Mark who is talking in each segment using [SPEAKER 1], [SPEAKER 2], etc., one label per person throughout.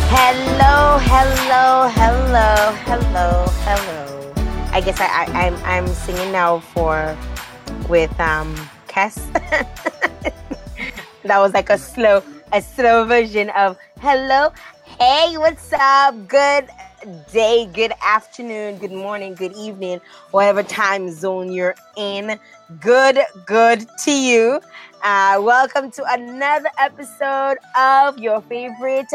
[SPEAKER 1] Hello, hello, hello, hello, hello. I guess I'm singing now for with Cass. That was like a slow version of hello. Hey, what's up? Good day, good afternoon, good morning, good evening, whatever time zone you're in. Good to you. Welcome to another episode of your favorite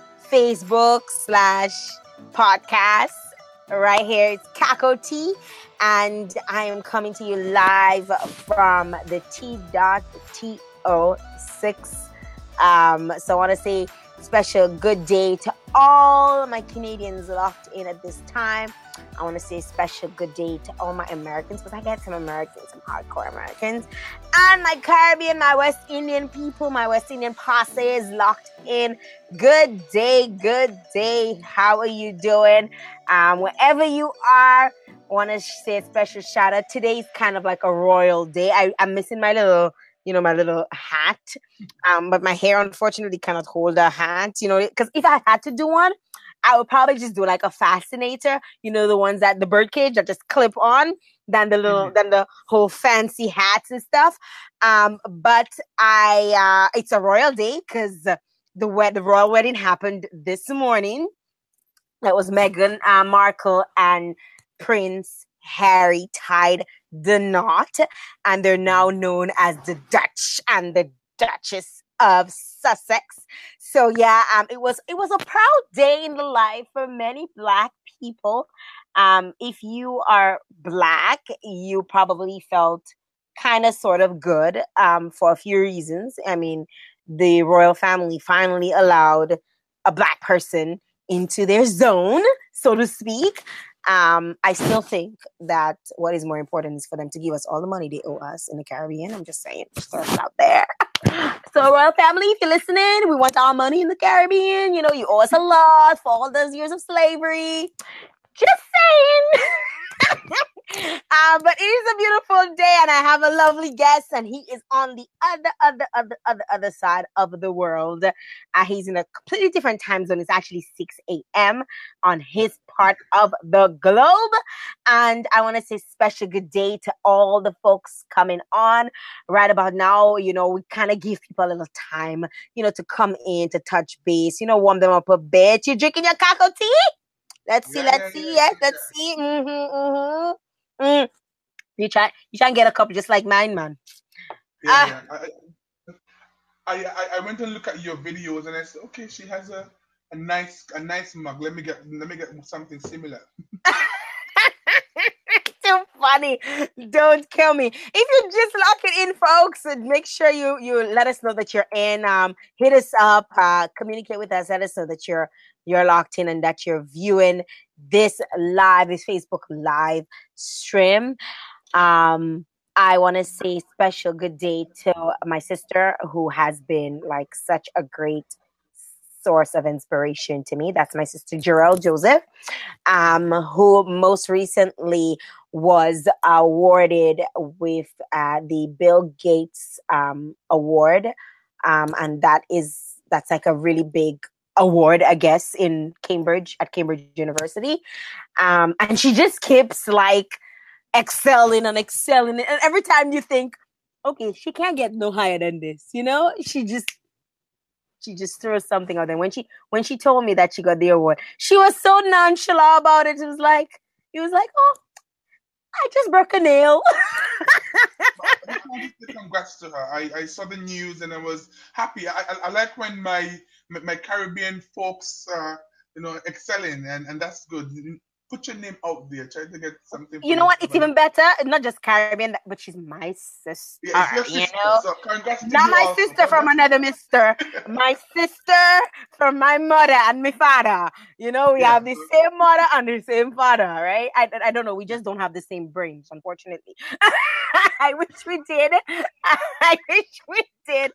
[SPEAKER 1] Facebook/podcast. Right here, it's Kako T, and I am coming to you live from the T.to6. So I want to say special good day to all my Canadians locked in at this time. I want to say special good day to all my Americans, because I get some Americans, some hardcore Americans, and my Caribbean, my West Indian people, my West Indian posse is locked in. Good day, good day. How are you doing? Wherever you are, I want to say a special shout out. Today's kind of like a royal day. I'm missing my little hat. But my hair unfortunately cannot hold a hat, because if I had to do one, I would probably just do like a fascinator, the ones that the bird cage that just clip on, than the whole fancy hats and stuff. But it's a royal day because the royal wedding happened this morning. That was Meghan Markle and Prince Harry tied the knot, and they're now known as the Dutch and the Duchess of Sussex. So yeah, it was a proud day in the life for many Black people. If you are Black, you probably felt kind of sort of good for a few reasons. I mean, the royal family finally allowed a Black person into their zone, so to speak. I still think that what is more important is for them to give us all the money they owe us in the Caribbean. I'm just saying, just throw it out there. So, royal family, if you're listening, we want our money in the Caribbean. You owe us a lot for all those years of slavery. Just saying. But it is a beautiful day, and I have a lovely guest, and he is on the other side of the world. He's in a completely different time zone. It's actually 6 a.m. on his part of the globe. And I want to say special good day to all the folks coming on right about now. We kind of give people a little time, to come in, to touch base, warm them up a bit. You drinking your cocoa tea? Let's see. Yes, let's see. You try and get a cup just like mine, man.
[SPEAKER 2] Yeah, yeah. I went and looked at your videos and I said, okay, she has a nice mug. Let me get something similar.
[SPEAKER 1] Too funny. Don't kill me. If you just lock it in, folks, make sure you let us know that you're in. Hit us up, communicate with us, let us know that you're locked in and that you're viewing this Facebook live stream. I want to say special good day to my sister, who has been like such a great source of inspiration to me. That's my sister Jarrell Joseph, who most recently was awarded with the Bill Gates award, and that's like a really big award, I guess, in Cambridge at Cambridge University, and she just keeps like excelling and excelling, and every time you think, okay, she can't get no higher than this, she just throws something out there. When she told me that she got the award, she was so nonchalant about it. It was like, oh, I just broke a nail.
[SPEAKER 2] I just wanted to say congrats to her. I saw the news and I was happy. I like when my Caribbean folks excelling, and that's good. Put your name out there. Try to get something for
[SPEAKER 1] You know what? It's
[SPEAKER 2] yourself.
[SPEAKER 1] even better. Not just Caribbean, but she's my sister.
[SPEAKER 2] Yeah, it's your
[SPEAKER 1] You
[SPEAKER 2] sister.
[SPEAKER 1] know,
[SPEAKER 2] So congrats to
[SPEAKER 1] not
[SPEAKER 2] you
[SPEAKER 1] my
[SPEAKER 2] also.
[SPEAKER 1] sister from
[SPEAKER 2] Congrats.
[SPEAKER 1] another mister. My sister from my mother and my father. We
[SPEAKER 2] Yeah.
[SPEAKER 1] have the same mother and the same father, right? I don't know. We just don't have the same brains, unfortunately. I wish we did. I wish we did.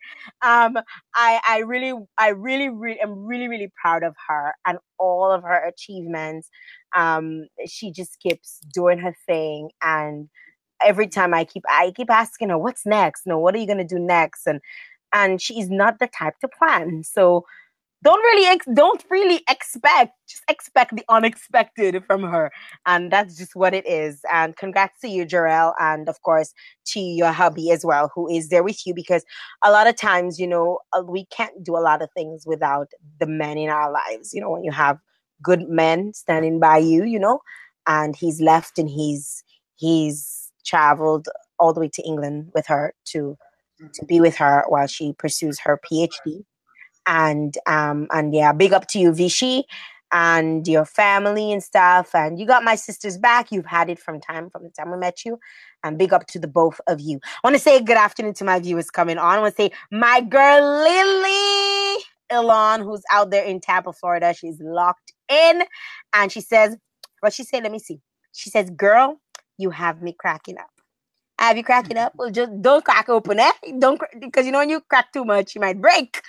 [SPEAKER 1] I really am really, really proud of her and all of her achievements. She just keeps doing her thing, and every time I keep asking her, what's next? No, what are you gonna do next? And she's not the type to plan. So don't really expect, just expect the unexpected from her, and that's just what it is. And congrats to you, Jarrell, and of course to your hubby as well, who is there with you, because a lot of times, we can't do a lot of things without the men in our lives. When you have good men standing by you, and he's left, and he's traveled all the way to England with her to be with her while she pursues her PhD. And yeah, big up to you, Vichy, and your family and stuff. And you got my sister's back. You've had it from the time we met you. And big up to the both of you. I want to say good afternoon to my viewers coming on. I want to say my girl Lily Elon, who's out there in Tampa, Florida. She's locked in. And she says, what she said, let me see. She says, girl, you have me cracking up. Have you cracking up? Well, just don't crack open, eh? Because when you crack too much, you might break.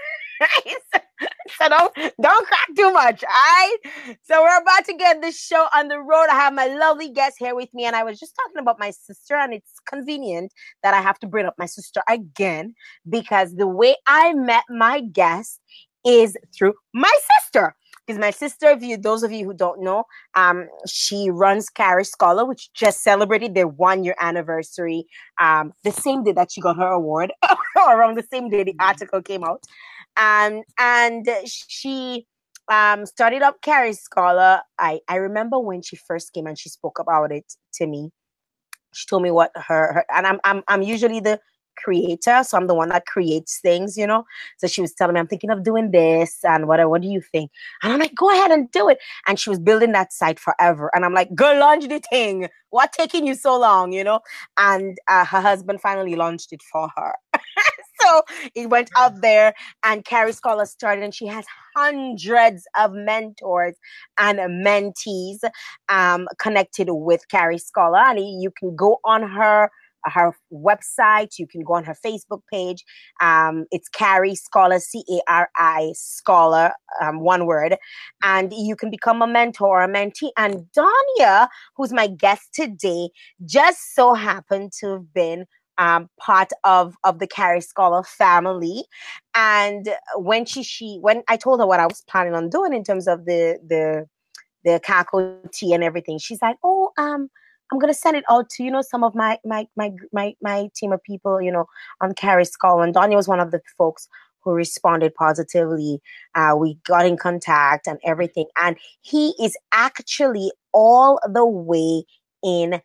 [SPEAKER 1] So don't crack too much, all right? So we're about to get this show on the road. I have my lovely guest here with me, and I was just talking about my sister, and it's convenient that I have to bring up my sister again, because the way I met my guest is through my sister. Because my sister, those of you who don't know, she runs Carrie Scholar, which just celebrated their 1-year anniversary, the same day that she got her award, or around the same day the article came out. And she started up Carrie Scholar. I remember when she first came and she spoke about it to me. She told me what her and I'm usually the creator, so I'm the one that creates things, So she was telling me, I'm thinking of doing this and whatever. What do you think? And I'm like, go ahead and do it. And she was building that site forever. And I'm like, girl, launch the thing. What taking you so long, And her husband finally launched it for her. So it went out there, and Carrie Scholar started, and she has hundreds of mentors and mentees connected with Carrie Scholar. And you can go on her website, you can go on her Facebook page. It's Carrie Scholar, Cari Scholar, one word, and you can become a mentor or a mentee. And Donya, who's my guest today, just so happened to have been part of the Carrie Scholar family. And when when I told her what I was planning on doing in terms of the Kako tea and everything, she's like, oh, I'm gonna send it out to some of my team of people on Carrie Scholar. And Donya was one of the folks who responded positively. We got in contact and everything, and he is actually all the way in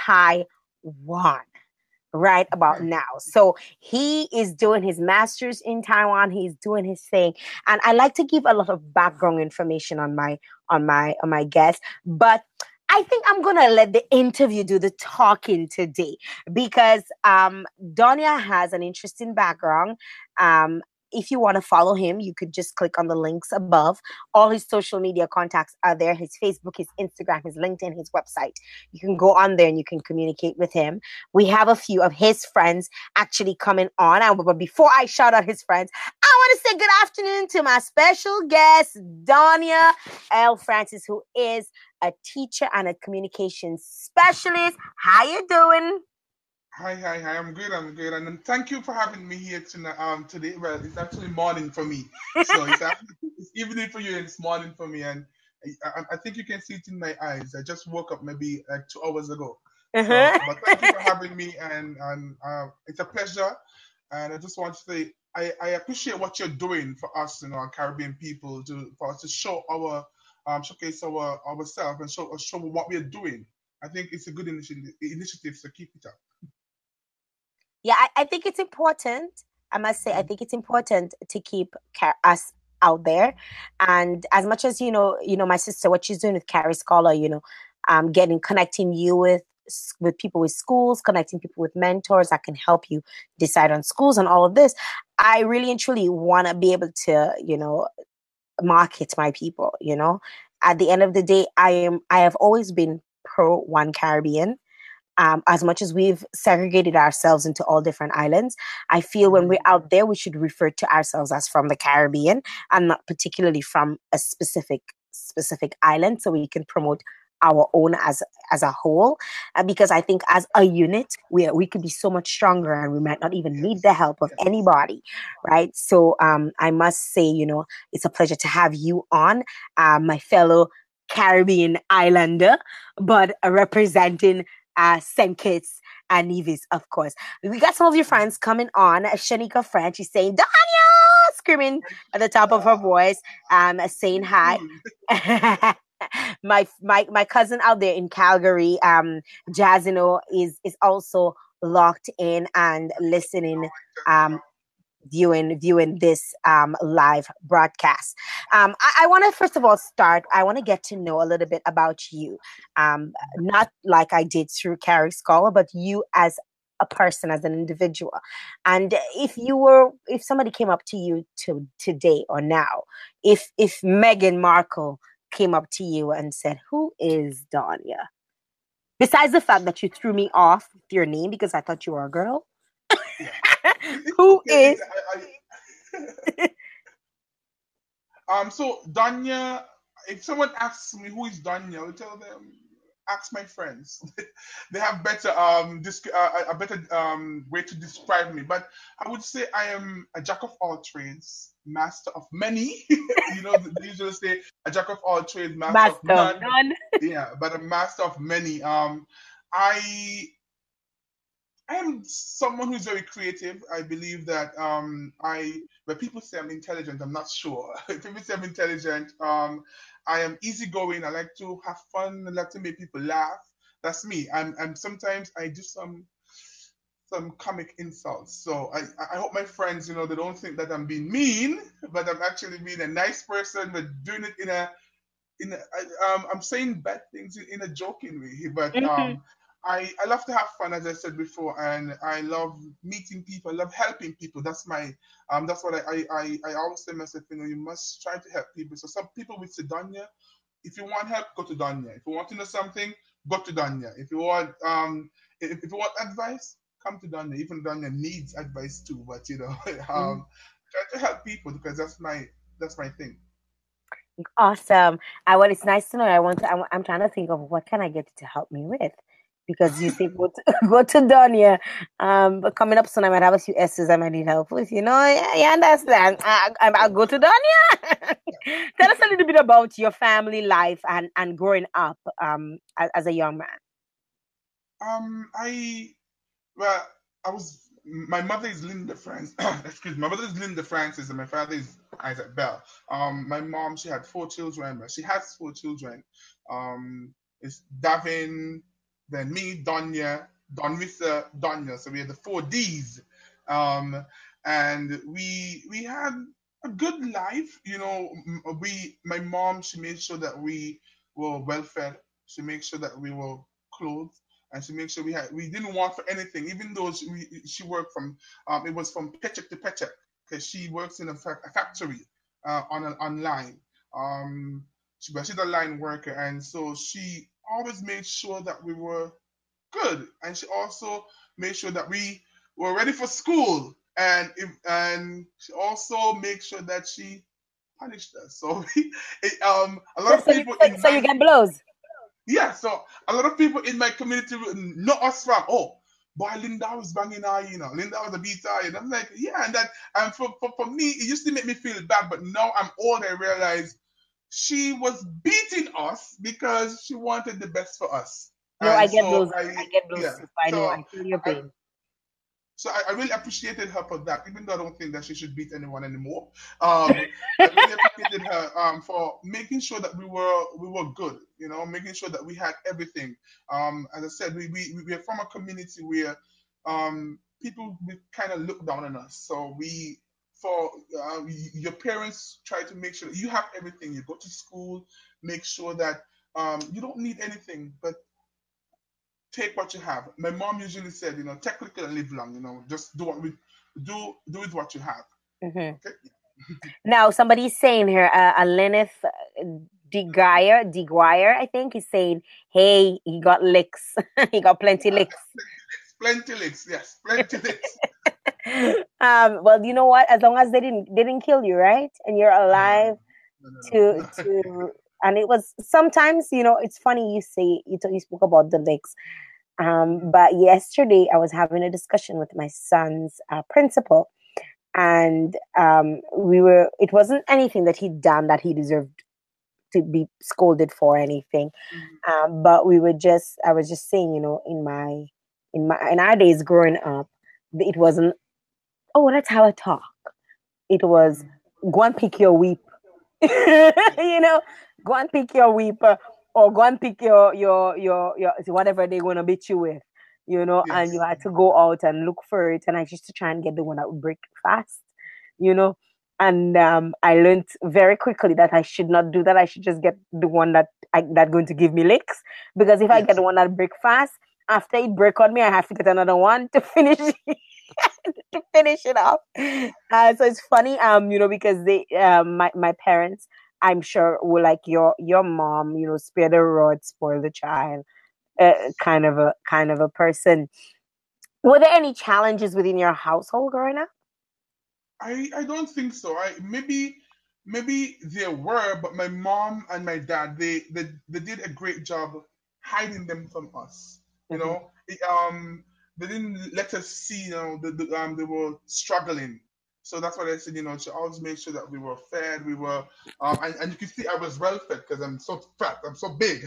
[SPEAKER 1] Taiwan right about now. So he is doing his master's in Taiwan. He's doing his thing. And I like to give a lot of background information on my guest, but I think I'm going to let the interview do the talking today, because Donya has an interesting background. If you want to follow him, you could just click on the links above. All his social media contacts are there: his Facebook, his Instagram, his LinkedIn, his website. You can go on there and you can communicate with him. We have a few of his friends actually coming on. But before I shout out his friends, I want to say good afternoon to my special guest, Donya L. Francis, who is a teacher and a communications specialist. How you doing?
[SPEAKER 2] Hi. I'm good. And thank you for having me here today. Well, it's actually morning for me, so it's evening for you and it's morning for me. And I think you can see it in my eyes. I just woke up maybe like 2 hours ago. So, but thank you for having me, and it's a pleasure. And I just want to say I appreciate what you're doing for us, Caribbean people, for us to show our showcase ourselves and show what we're doing. I think it's a good initiative, so keep it up.
[SPEAKER 1] Yeah, I think it's important. I must say, I think it's important to keep us out there. And as much as my sister, what she's doing with Carrie Scholar, connecting you with people with schools, connecting people with mentors that can help you decide on schools and all of this. I really and truly want to be able to, market my people. At the end of the day, I have always been pro One Caribbean. As much as we've segregated ourselves into all different islands, I feel when we're out there, we should refer to ourselves as from the Caribbean and not particularly from a specific island, so we can promote our own as a whole, because I think as a unit we could be so much stronger, and we might not even need the
[SPEAKER 2] Yes.
[SPEAKER 1] help of
[SPEAKER 2] Yes.
[SPEAKER 1] anybody, right? So I must say, it's a pleasure to have you on, my fellow Caribbean islander, but representing St. Kitts and Nevis, of course. We got some of your friends coming on. Shanika French is saying, Danya! Screaming at the top of her voice, saying hi. My cousin out there in Calgary, Jazino, is also locked in and listening, um, viewing this live broadcast. I want to first of all start. I want to get to know a little bit about you, not like I did through Carrie Scholar, but you as a person, as an individual. And if somebody came up to you today or now, if Meghan Markle came up to you and said, "Who is Danya?" Besides the fact that you threw me off with your name because I thought you were a girl,
[SPEAKER 2] Yeah.
[SPEAKER 1] who
[SPEAKER 2] Okay.
[SPEAKER 1] is?
[SPEAKER 2] So Danya, if someone asks me who is Danya, I'll tell them, ask my friends. They have better a better way to describe me. But I would say I am a jack of all trades, master of many. They usually say a jack of all trades, master of
[SPEAKER 1] Master of
[SPEAKER 2] none.
[SPEAKER 1] none.
[SPEAKER 2] Yeah, but a master of many. I I am someone who's very creative. I believe that when people say I'm intelligent, I'm not sure. If people say I'm intelligent, I am easygoing. I like to have fun. I like to make people laugh. That's me. I'm sometimes I do some comic insults. So I hope my friends, they don't think that I'm being mean, but I'm actually being a nice person, but doing it I'm saying bad things in a joking way, but
[SPEAKER 1] Mhm.
[SPEAKER 2] I love to have fun, as I said before, and I love meeting people. I love helping people. That's what I always say myself. You must try to help people. So some people with Sidonia, if you want help, go to Danya. If you want to know something, go to Danya. If you want advice, come to Danya. Even Danya needs advice too, but try to help people because that's my thing.
[SPEAKER 1] Awesome. It's nice to know. I'm trying to think of what can I get you to help me with, because you say go to go to Donia. But coming up soon, I might have a few S's I might need help with. You understand? I'll go to Donia. Tell us a little bit about your family life and growing up as a young man.
[SPEAKER 2] I Well, I was. My mother is Linda Francis. Excuse me. My mother is Linda Francis, and my father is Isaac Bell. My mom, she had 4 children. She has 4 children. It's Davin, then me, Donya, Donvisa, Donya. So we had the 4 Ds. Um, and we had a good life. My mom, she made sure that we were well fed. She made sure that we were clothed, and she made sure we didn't want for anything, even though she worked from it was from paycheck to paycheck, because she works in a factory online. But she's a line worker, and so she always made sure that we were good, and she also made sure that we were ready for school, and she also made sure that she punished us. So a lot of
[SPEAKER 1] So you,
[SPEAKER 2] people
[SPEAKER 1] so,
[SPEAKER 2] in
[SPEAKER 1] so you
[SPEAKER 2] my
[SPEAKER 1] get blows.
[SPEAKER 2] yeah, so a lot of people in my community know us from, oh, boy, Linda was banging her, Linda was a beater, and I'm like, yeah, and for me, it used to make me feel bad, but now I'm old, I realize she was beating us because she wanted the best for us.
[SPEAKER 1] No, I
[SPEAKER 2] And
[SPEAKER 1] get
[SPEAKER 2] so
[SPEAKER 1] blows. I get blows.
[SPEAKER 2] yeah,
[SPEAKER 1] So I know.
[SPEAKER 2] so
[SPEAKER 1] I feel your
[SPEAKER 2] I,
[SPEAKER 1] pain.
[SPEAKER 2] I really appreciated her for that, even though I don't think that she should beat anyone anymore. I really appreciated her for making sure that we were good, making sure that we had everything. As I said, we are from a community where people kind of look down on us. So for your parents try to make sure that you have everything. You go to school, make sure that you don't need anything, but take what you have. My mom usually said, take little and live long. Just do with what you have.
[SPEAKER 1] Hmm.
[SPEAKER 2] Okay.
[SPEAKER 1] Now, somebody's saying here, a Lenneth DeGuire, I think, is saying, hey, he got licks. He got plenty
[SPEAKER 2] Yeah,
[SPEAKER 1] licks.
[SPEAKER 2] plenty licks. Yes, plenty licks.
[SPEAKER 1] Well, you know what? As long as they didn't kill you, right? And you're
[SPEAKER 2] No,
[SPEAKER 1] alive
[SPEAKER 2] no, no, no,
[SPEAKER 1] to
[SPEAKER 2] no.
[SPEAKER 1] to And it was sometimes, it's funny you say you spoke about the licks. But yesterday I was having a discussion with my son's principal, and it wasn't anything that he'd done that he deserved to be scolded for anything.
[SPEAKER 2] Mhm.
[SPEAKER 1] But I was just saying, in our days growing up, it wasn't, oh, let's have a talk. It was,
[SPEAKER 2] Mhm.
[SPEAKER 1] go and pick your weep.
[SPEAKER 2] Yeah.
[SPEAKER 1] Go and pick your weep, or go and pick your whatever they're going to beat you with, and you
[SPEAKER 2] Yes.
[SPEAKER 1] had to go out and look for it. And I used to try and get the one that would break fast, you know. And I learned very quickly that I should not do that. I should just get the one that going to give me licks, because if I get
[SPEAKER 2] Yes.
[SPEAKER 1] the one that break fast, after it break on me, I have to get another one to finish to finish it off. So it's funny, because my parents, I'm sure, were like your mom, spare the rod, spoil the child, kind of a person. Were there any challenges within your household growing up?
[SPEAKER 2] I don't think so. Maybe there were, but my mom and my dad, they did a great job hiding them from us. You
[SPEAKER 1] Hmm.
[SPEAKER 2] know, they didn't let us see. They were struggling. So that's what I said. She always made sure that we were fed. We were, and you can see I was well fed because I'm so fat. I'm so big.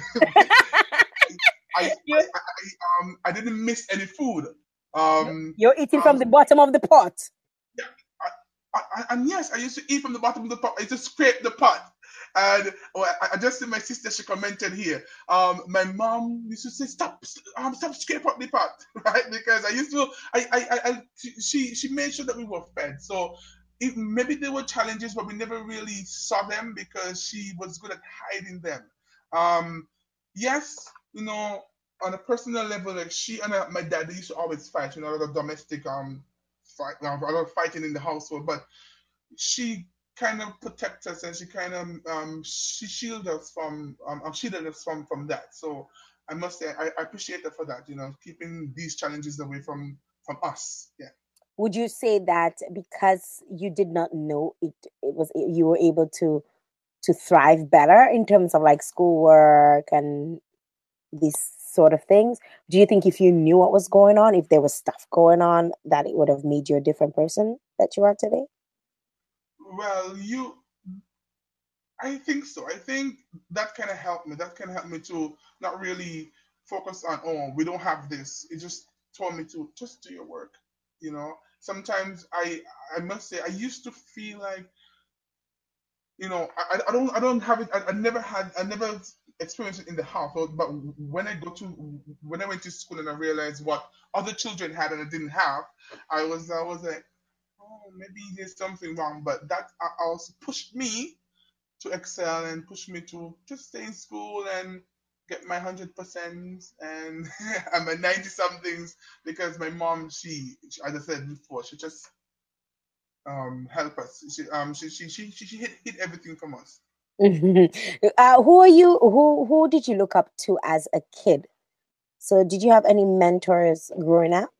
[SPEAKER 1] You,
[SPEAKER 2] I didn't miss any food. Um,
[SPEAKER 1] you're eating
[SPEAKER 2] um,
[SPEAKER 1] from the bottom of the pot.
[SPEAKER 2] yeah, and yes, I used to eat from the bottom of the pot. I used to scrape the pot. And I just see my sister, she commented here. My mom used to say, stop scrape up the pot, right? Because I used to, she made sure that we were fed. So maybe there were challenges, but we never really saw them because she was good at hiding them. Um, yes, on a personal level, like she and my dad, they used to always fight, a lot of domestic fight, a lot of fighting in the household, but she kind of protects us and she kind of she shielded us from that. So I must say I appreciate her for that. Keeping these challenges away from us. Yeah.
[SPEAKER 1] Would you say that because you did not know it was, you were able to thrive better in terms of like schoolwork and these sort of things? Do you think if you knew what was going on, if there was stuff going on, that it would have made you a different person that you are today?
[SPEAKER 2] Well, I think so. I think that kind of helped me. That kind of helped me to not really focus on, oh, we don't have this. It just told me to just do your work. Sometimes I must say I used to feel like, I don't have it. I never experienced it in the household. But when I went to school and I realized what other children had and I didn't have, I was like, oh, maybe there's something wrong. But that also pushed me to excel and pushed me to just stay in school and get my 100% and and my 90 somethings because my mom, as I said before, she just help us. She hit everything from us.
[SPEAKER 1] Who did you look up to as a kid? So did you have any mentors growing up?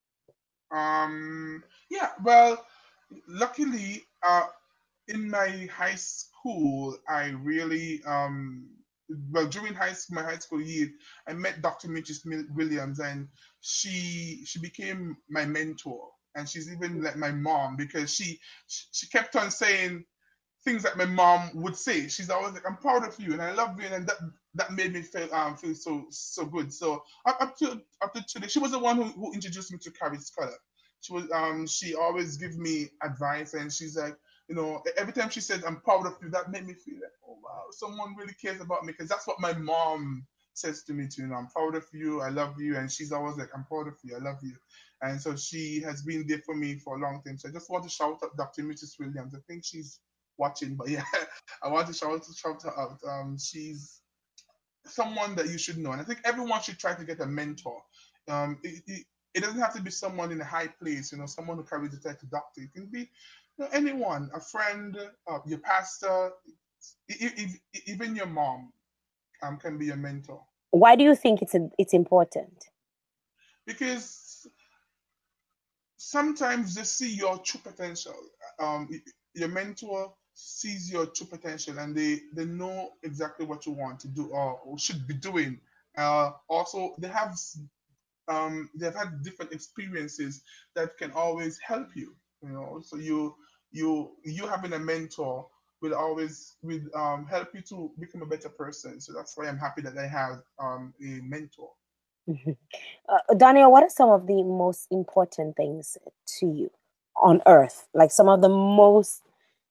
[SPEAKER 2] Yeah, well, luckily, in my high school, I really, well, during my high school year, I met Dr. Mitchell Williams, and she became my mentor, and she's even like my mom because she kept on saying things that my mom would say. She's always like, "I'm proud of you and I love you," and that made me feel so good. So up to today, she was the one who introduced me to Carrie Scholar. She always give me advice, and she's like, every time she said, "I'm proud of you," that made me feel like, oh wow, someone really cares about me because that's what my mom says to me too. I'm proud of you, I love you, and she's always like, "I'm proud of you, I love you." And so she has been there for me for a long time. So I just want to shout out Dr. Mrs. Williams. I think she's watching, but yeah, I want to shout her out. She's someone that you should know, and I think everyone should try to get a mentor. It doesn't have to be someone in a high place, someone who carries the title doctor. It can be anyone, a friend, your pastor, even your mom can be your mentor
[SPEAKER 1] Why do you think it's important?
[SPEAKER 2] because sometimes they see your true potential. Um, your mentor sees your true potential, and they know exactly what you want to do or should be doing. Also, they've had different experiences that can always help you. You know, so you having a mentor will help you to become a better person. So that's why I'm happy that I have a mentor.
[SPEAKER 1] Mhm. Daniel, what are some of the most important things to you on earth? Like some of the most,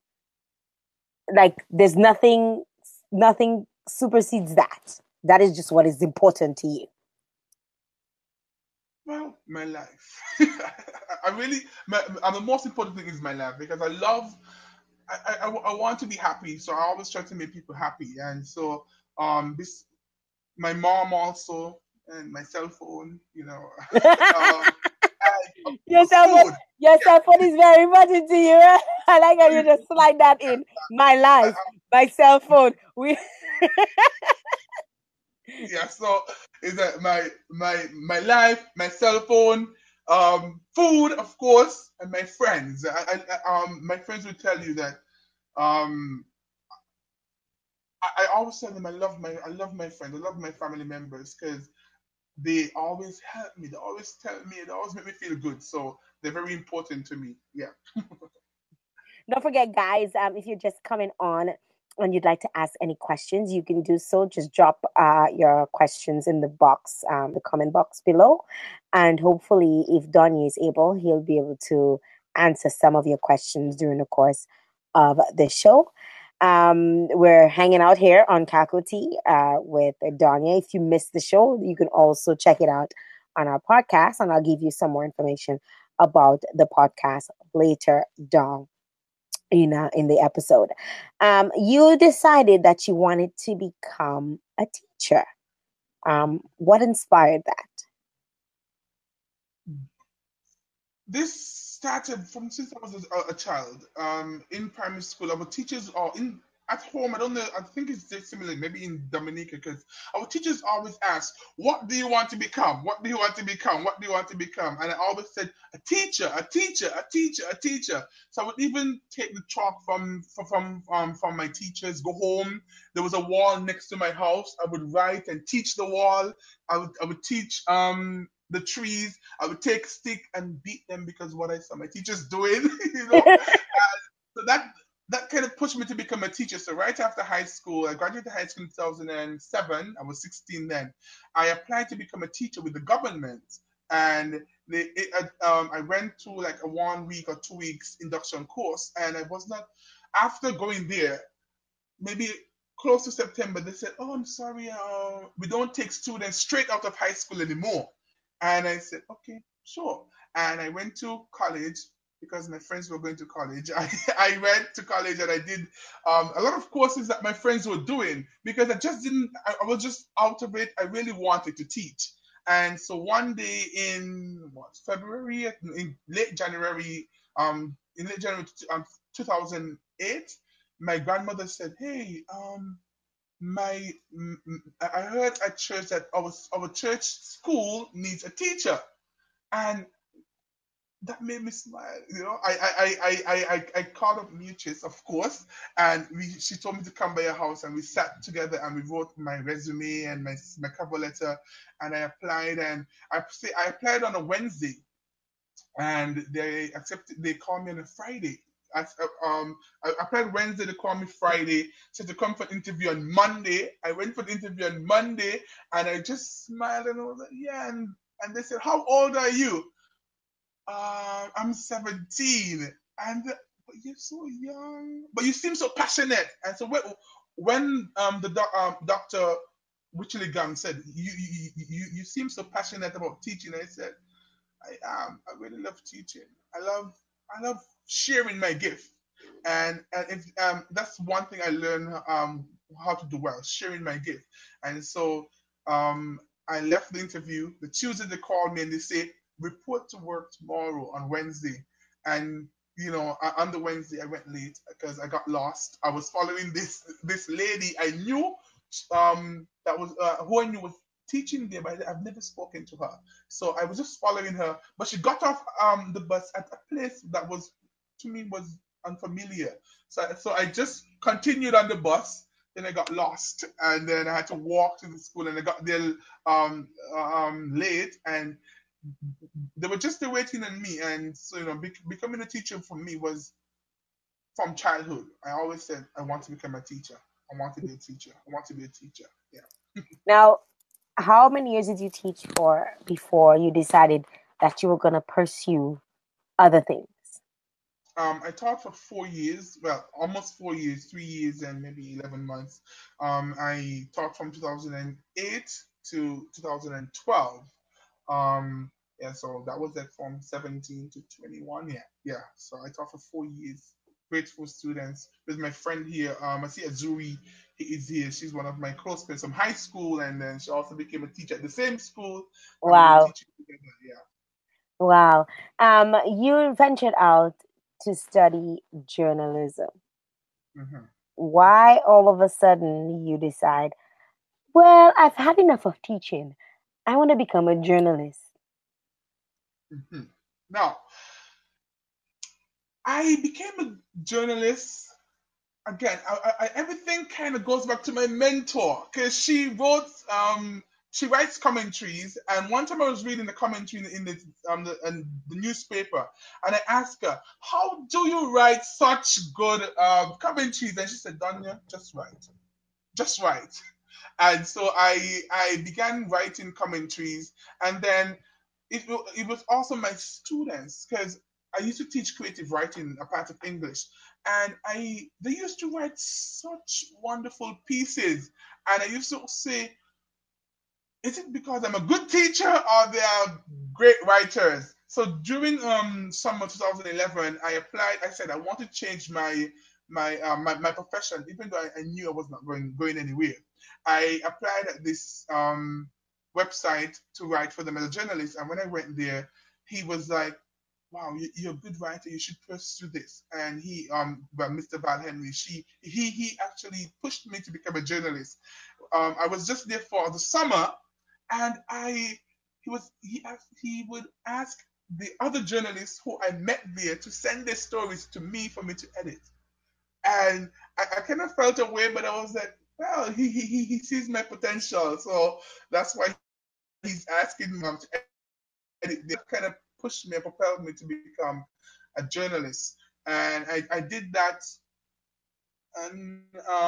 [SPEAKER 1] like there's nothing supersedes that. That is just what is important to you.
[SPEAKER 2] Well, my life. I really, the most important thing is my life because I love, I want to be happy. So I always try to make people happy. And so, this, my mom also, and my cell phone, and
[SPEAKER 1] Your cell phone,
[SPEAKER 2] food.
[SPEAKER 1] your
[SPEAKER 2] Yeah.
[SPEAKER 1] cell phone is very important to you. I like how you just slide that in. My
[SPEAKER 2] I,
[SPEAKER 1] life, my cell phone. We
[SPEAKER 2] yeah, so is that my life, my cell phone, food, of course, and my friends. My friends will tell you that um, I always tell them I love my friends, I love my family members because they always help me. They always tell me. They always make me feel good. So they're very important to me. Yeah.
[SPEAKER 1] don't forget, guys. If you're just coming on and you'd like to ask any questions, you can do so. Just drop your questions in the box, the comment box below, and hopefully, if Donnie is able, he'll be able to answer some of your questions during the course of the show. We're hanging out here on Kako Tea with Donya. If you missed the show, you can also check it out on our podcast, and I'll give you some more information about the podcast later down in the episode. You decided that you wanted to become a teacher. What inspired that?
[SPEAKER 2] This started from since I was a child. In primary school, our teachers are in at home. I don't know. I think it's just similar, maybe in Dominica, because our teachers always ask, "What do you want to become? What do you want to become? What do you want to become?" And I always said, "A teacher, a teacher, a teacher, a teacher." So I would even take the chalk from my teachers, go home. There was a wall next to my house. I would write and teach the wall. I would teach the trees. I would take a stick and beat them because what I saw my teachers doing, you know. So that kind of pushed me to become a teacher. So right after high school, I graduated high school in 2007. I was 16 then. I applied to become a teacher with the government, and I went to like a 1 week or 2 weeks induction course, and I was not. After going there, maybe close to September, they said, "Oh, I'm sorry, we don't take students straight out of high school anymore." And I said, "Okay, sure." And I went to college because my friends were going to college. I went to college and I did a lot of courses that my friends were doing because I just didn't, I was just out of it. I really wanted to teach. And so one day in what, February, in late January 2008, my grandmother said, "Hey, I heard at church that our church school needs a teacher," and that made me smile. You know, I called up Mutuous, of course, and she told me to come by her house, and we sat together and we wrote my resume and my cover letter, and I applied, and I applied on a Wednesday, and they accepted. They called me on a Friday. I applied Wednesday. They called me Friday. Said to come for an interview on Monday. I went for the interview on Monday, and I just smiled and I was like, "Yeah." And they said, "How old are you?" I'm 17. And but you're so young, but you seem so passionate. And so when the doctor Wicheligang said, "You seem so passionate about teaching," I said, I really love teaching. I love sharing my gift, and if that's one thing I learned how to do well, sharing my gift. And so I left the interview. The Tuesday they called me and they say report to work tomorrow on Wednesday, and on the Wednesday I went late because I got lost. I was following this lady I knew, that was who I knew was teaching there, but I've never spoken to her. So I was just following her, but she got off the bus at a place that was to me was unfamiliar. So I just continued on the bus. Then I got lost, and then I had to walk to the school, and I got there late, and they were just there waiting on me. And so becoming a teacher for me was from childhood. I always said I want to become a teacher. I want to be a teacher. I want to be a teacher. Yeah.
[SPEAKER 1] Now, how many years did you teach for before you decided that you were going to pursue other things?
[SPEAKER 2] I taught for 4 years, well, almost 4 years, 3 years and maybe 11 months. I taught from 2008 to 2012. Yeah, so that was like from 17 to 21. Yeah, yeah. So I taught for 4 years. Grateful students. With my friend here, I see Azuri is here. She's one of my close friends from high school, and then she also became a teacher at the same school, and we were
[SPEAKER 1] Wow.
[SPEAKER 2] teaching together. Yeah.
[SPEAKER 1] Wow. You ventured out to study journalism.
[SPEAKER 2] Hmm.
[SPEAKER 1] Why all of a sudden you decide, well, I've had enough of teaching. I want to become a journalist.
[SPEAKER 2] Hmm. Now, I became a journalist again. Everything kind of goes back to my mentor because she writes commentaries, and one time I was reading the commentary in the newspaper, and I asked her, "How do you write such good commentaries?" And she said, "Danya, just write." And so I began writing commentaries, and then it was also my students because I used to teach creative writing, a part of English, and they used to write such wonderful pieces, and I used to say, is it because I'm a good teacher or they are great writers? So during summer 2011, I applied. I said I want to change my profession, even though I knew I was not going anywhere. I applied at this website to write for them as a journalist, and when I went there, he was like, "Wow, you're a good writer. You should pursue this." And well, Mr. Val Henry, he actually pushed me to become a journalist. I was just there for the summer, and he would ask the other journalists who I met there to send their stories to me for me to edit. And I kind of felt away, but I was like, well, he sees my potential, so that's why he's asking me to edit. That kind of pushed me and propelled me to become a journalist, and I did that. And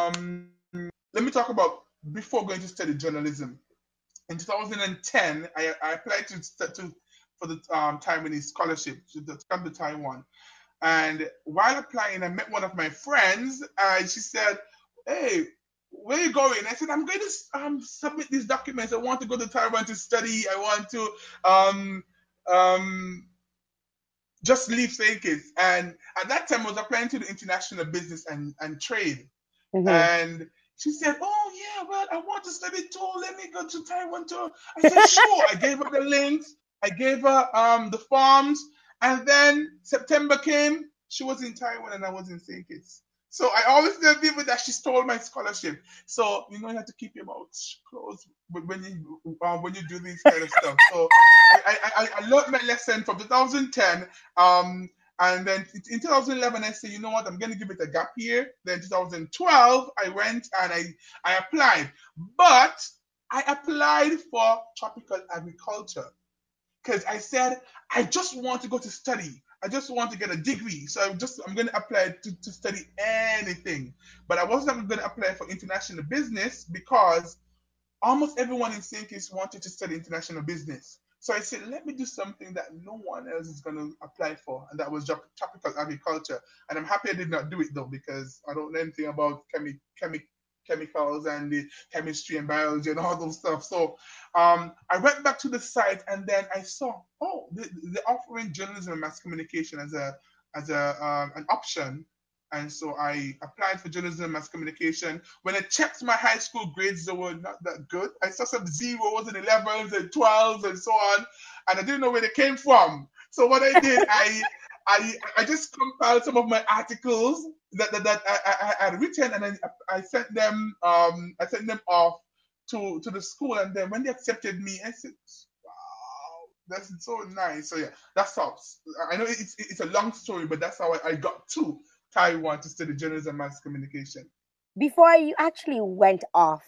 [SPEAKER 2] let me talk about before going to study journalism. In 2010, I applied for the Taiwanese scholarship to come to Taiwan. And while applying, I met one of my friends, and she said, "Hey, where are you going?" I said, "I'm going to submit these documents. I want to go to Taiwan to study. I want to um, um, just leave St. Kitts." And at that time, I was applying to the international business and trade.
[SPEAKER 1] Hmm.
[SPEAKER 2] And she said, "Oh yeah, well, I want to study too. Let me go to Taiwan too." I said, "Sure." I gave her the links. I gave her the forms, and then September came. She was in Taiwan, and I was in St. Kitts. So I always tell people that she stole my scholarship. So you have to keep your mouth closed when you do these kind of stuff. So I learned my lesson from 2010. And then in 2011, I said, you know what, I'm going to give it a gap year. Then 2012, I went and I applied. But I applied for tropical agriculture because I said, I just want to go to study. I just want to get a degree. So I'm going to apply to study anything. But I wasn't going to apply for international business because almost everyone in St. Kitts wanted to study international business. So I said, let me do something that no one else is going to apply for, and that was tropical agriculture. And I'm happy I did not do it though, because I don't know anything about chemicals and the chemistry and biology and all those stuff. So I went back to the site, and then I saw, oh, they're offering journalism and mass communication as an option. And so I applied for journalism and mass communication. When I checked my high school grades, they were not that good. I saw some zeros and 11s and 12s and so on, and I didn't know where they came from. So what I did, I just compiled some of my articles that I had written, and I sent them off to the school. And then when they accepted me, I said, "Wow, that's so nice." So yeah, that's how. I know it's a long story, but that's how I got to. Taiwan to study journalism and mass communication.
[SPEAKER 1] Before you actually went off,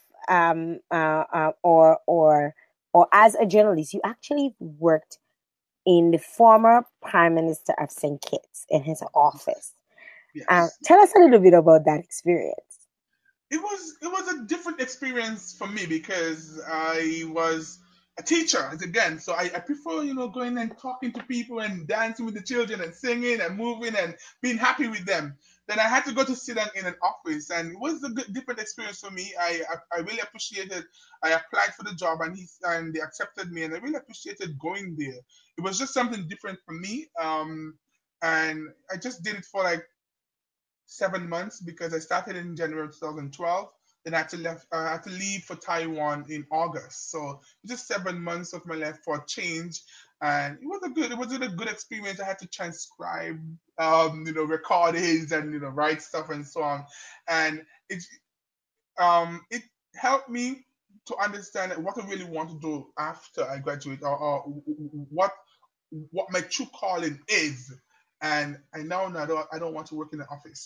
[SPEAKER 1] or as a journalist, you actually worked in the former Prime Minister of St. Kitts in his office.
[SPEAKER 2] Yes.
[SPEAKER 1] Tell us a little bit about that experience.
[SPEAKER 2] It was a different experience for me because I was a teacher again, so I prefer going and talking to people and dancing with the children and singing and moving and being happy with them. Then I had to go to sit down in an office, and it was a different experience for me. I really appreciated. I applied for the job, and they accepted me, and I really appreciated going there. It was just something different for me, and I just did it for like 7 months because I started in January 2012. Then I had to leave for Taiwan in August. So just 7 months of my life for a change, and it was a good experience. I had to transcribe, recordings and write stuff and so on, and it helped me to understand what I really want to do after I graduate, or what my true calling is. And I now know I don't want to work in the office.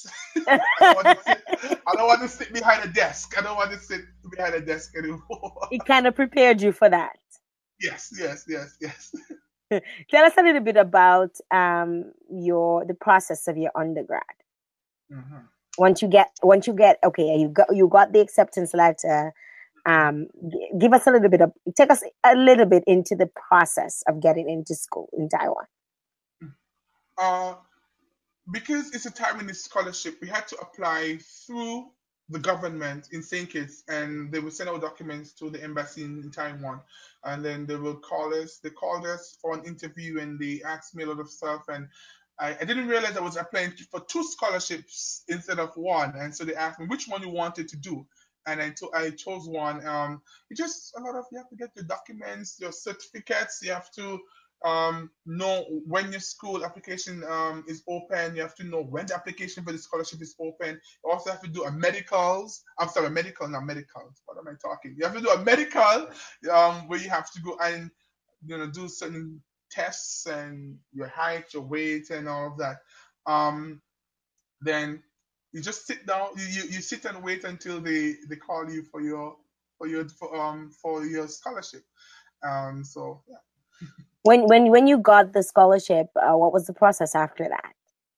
[SPEAKER 2] I don't want to sit behind a desk. I don't want to sit behind a desk anymore.
[SPEAKER 1] It kind of prepared you for that.
[SPEAKER 2] Yes, yes, yes, yes.
[SPEAKER 1] Tell us a little bit about the process of your undergrad.
[SPEAKER 2] Mhm.
[SPEAKER 1] Once you get okay, you got the acceptance letter. Give us a little bit of take us a little bit into the process of getting into school in Taiwan.
[SPEAKER 2] Uh, because it's a Taiwanese scholarship, we had to apply through the government in St. Kitts, and they would send our documents to the embassy in Taiwan, and then they will call us. They called us for an interview, and they asked me a lot of stuff, and I didn't realize I was applying for two scholarships instead of one, and so they asked me which one you wanted to do, and I chose one. It's just a lot of you have to get your documents, your certificates, you have to know when your school application is open. You have to know when the application for the scholarship is open. You also have to do a medicals. I'm sorry, medical, not medicals. What am I talking? You have to do a medical where you have to go and do certain tests and your height, your weight, and all of that. Um, then you just sit down. You sit and wait until they call you for your scholarship. So yeah.
[SPEAKER 1] When you got the scholarship, what was the process after that?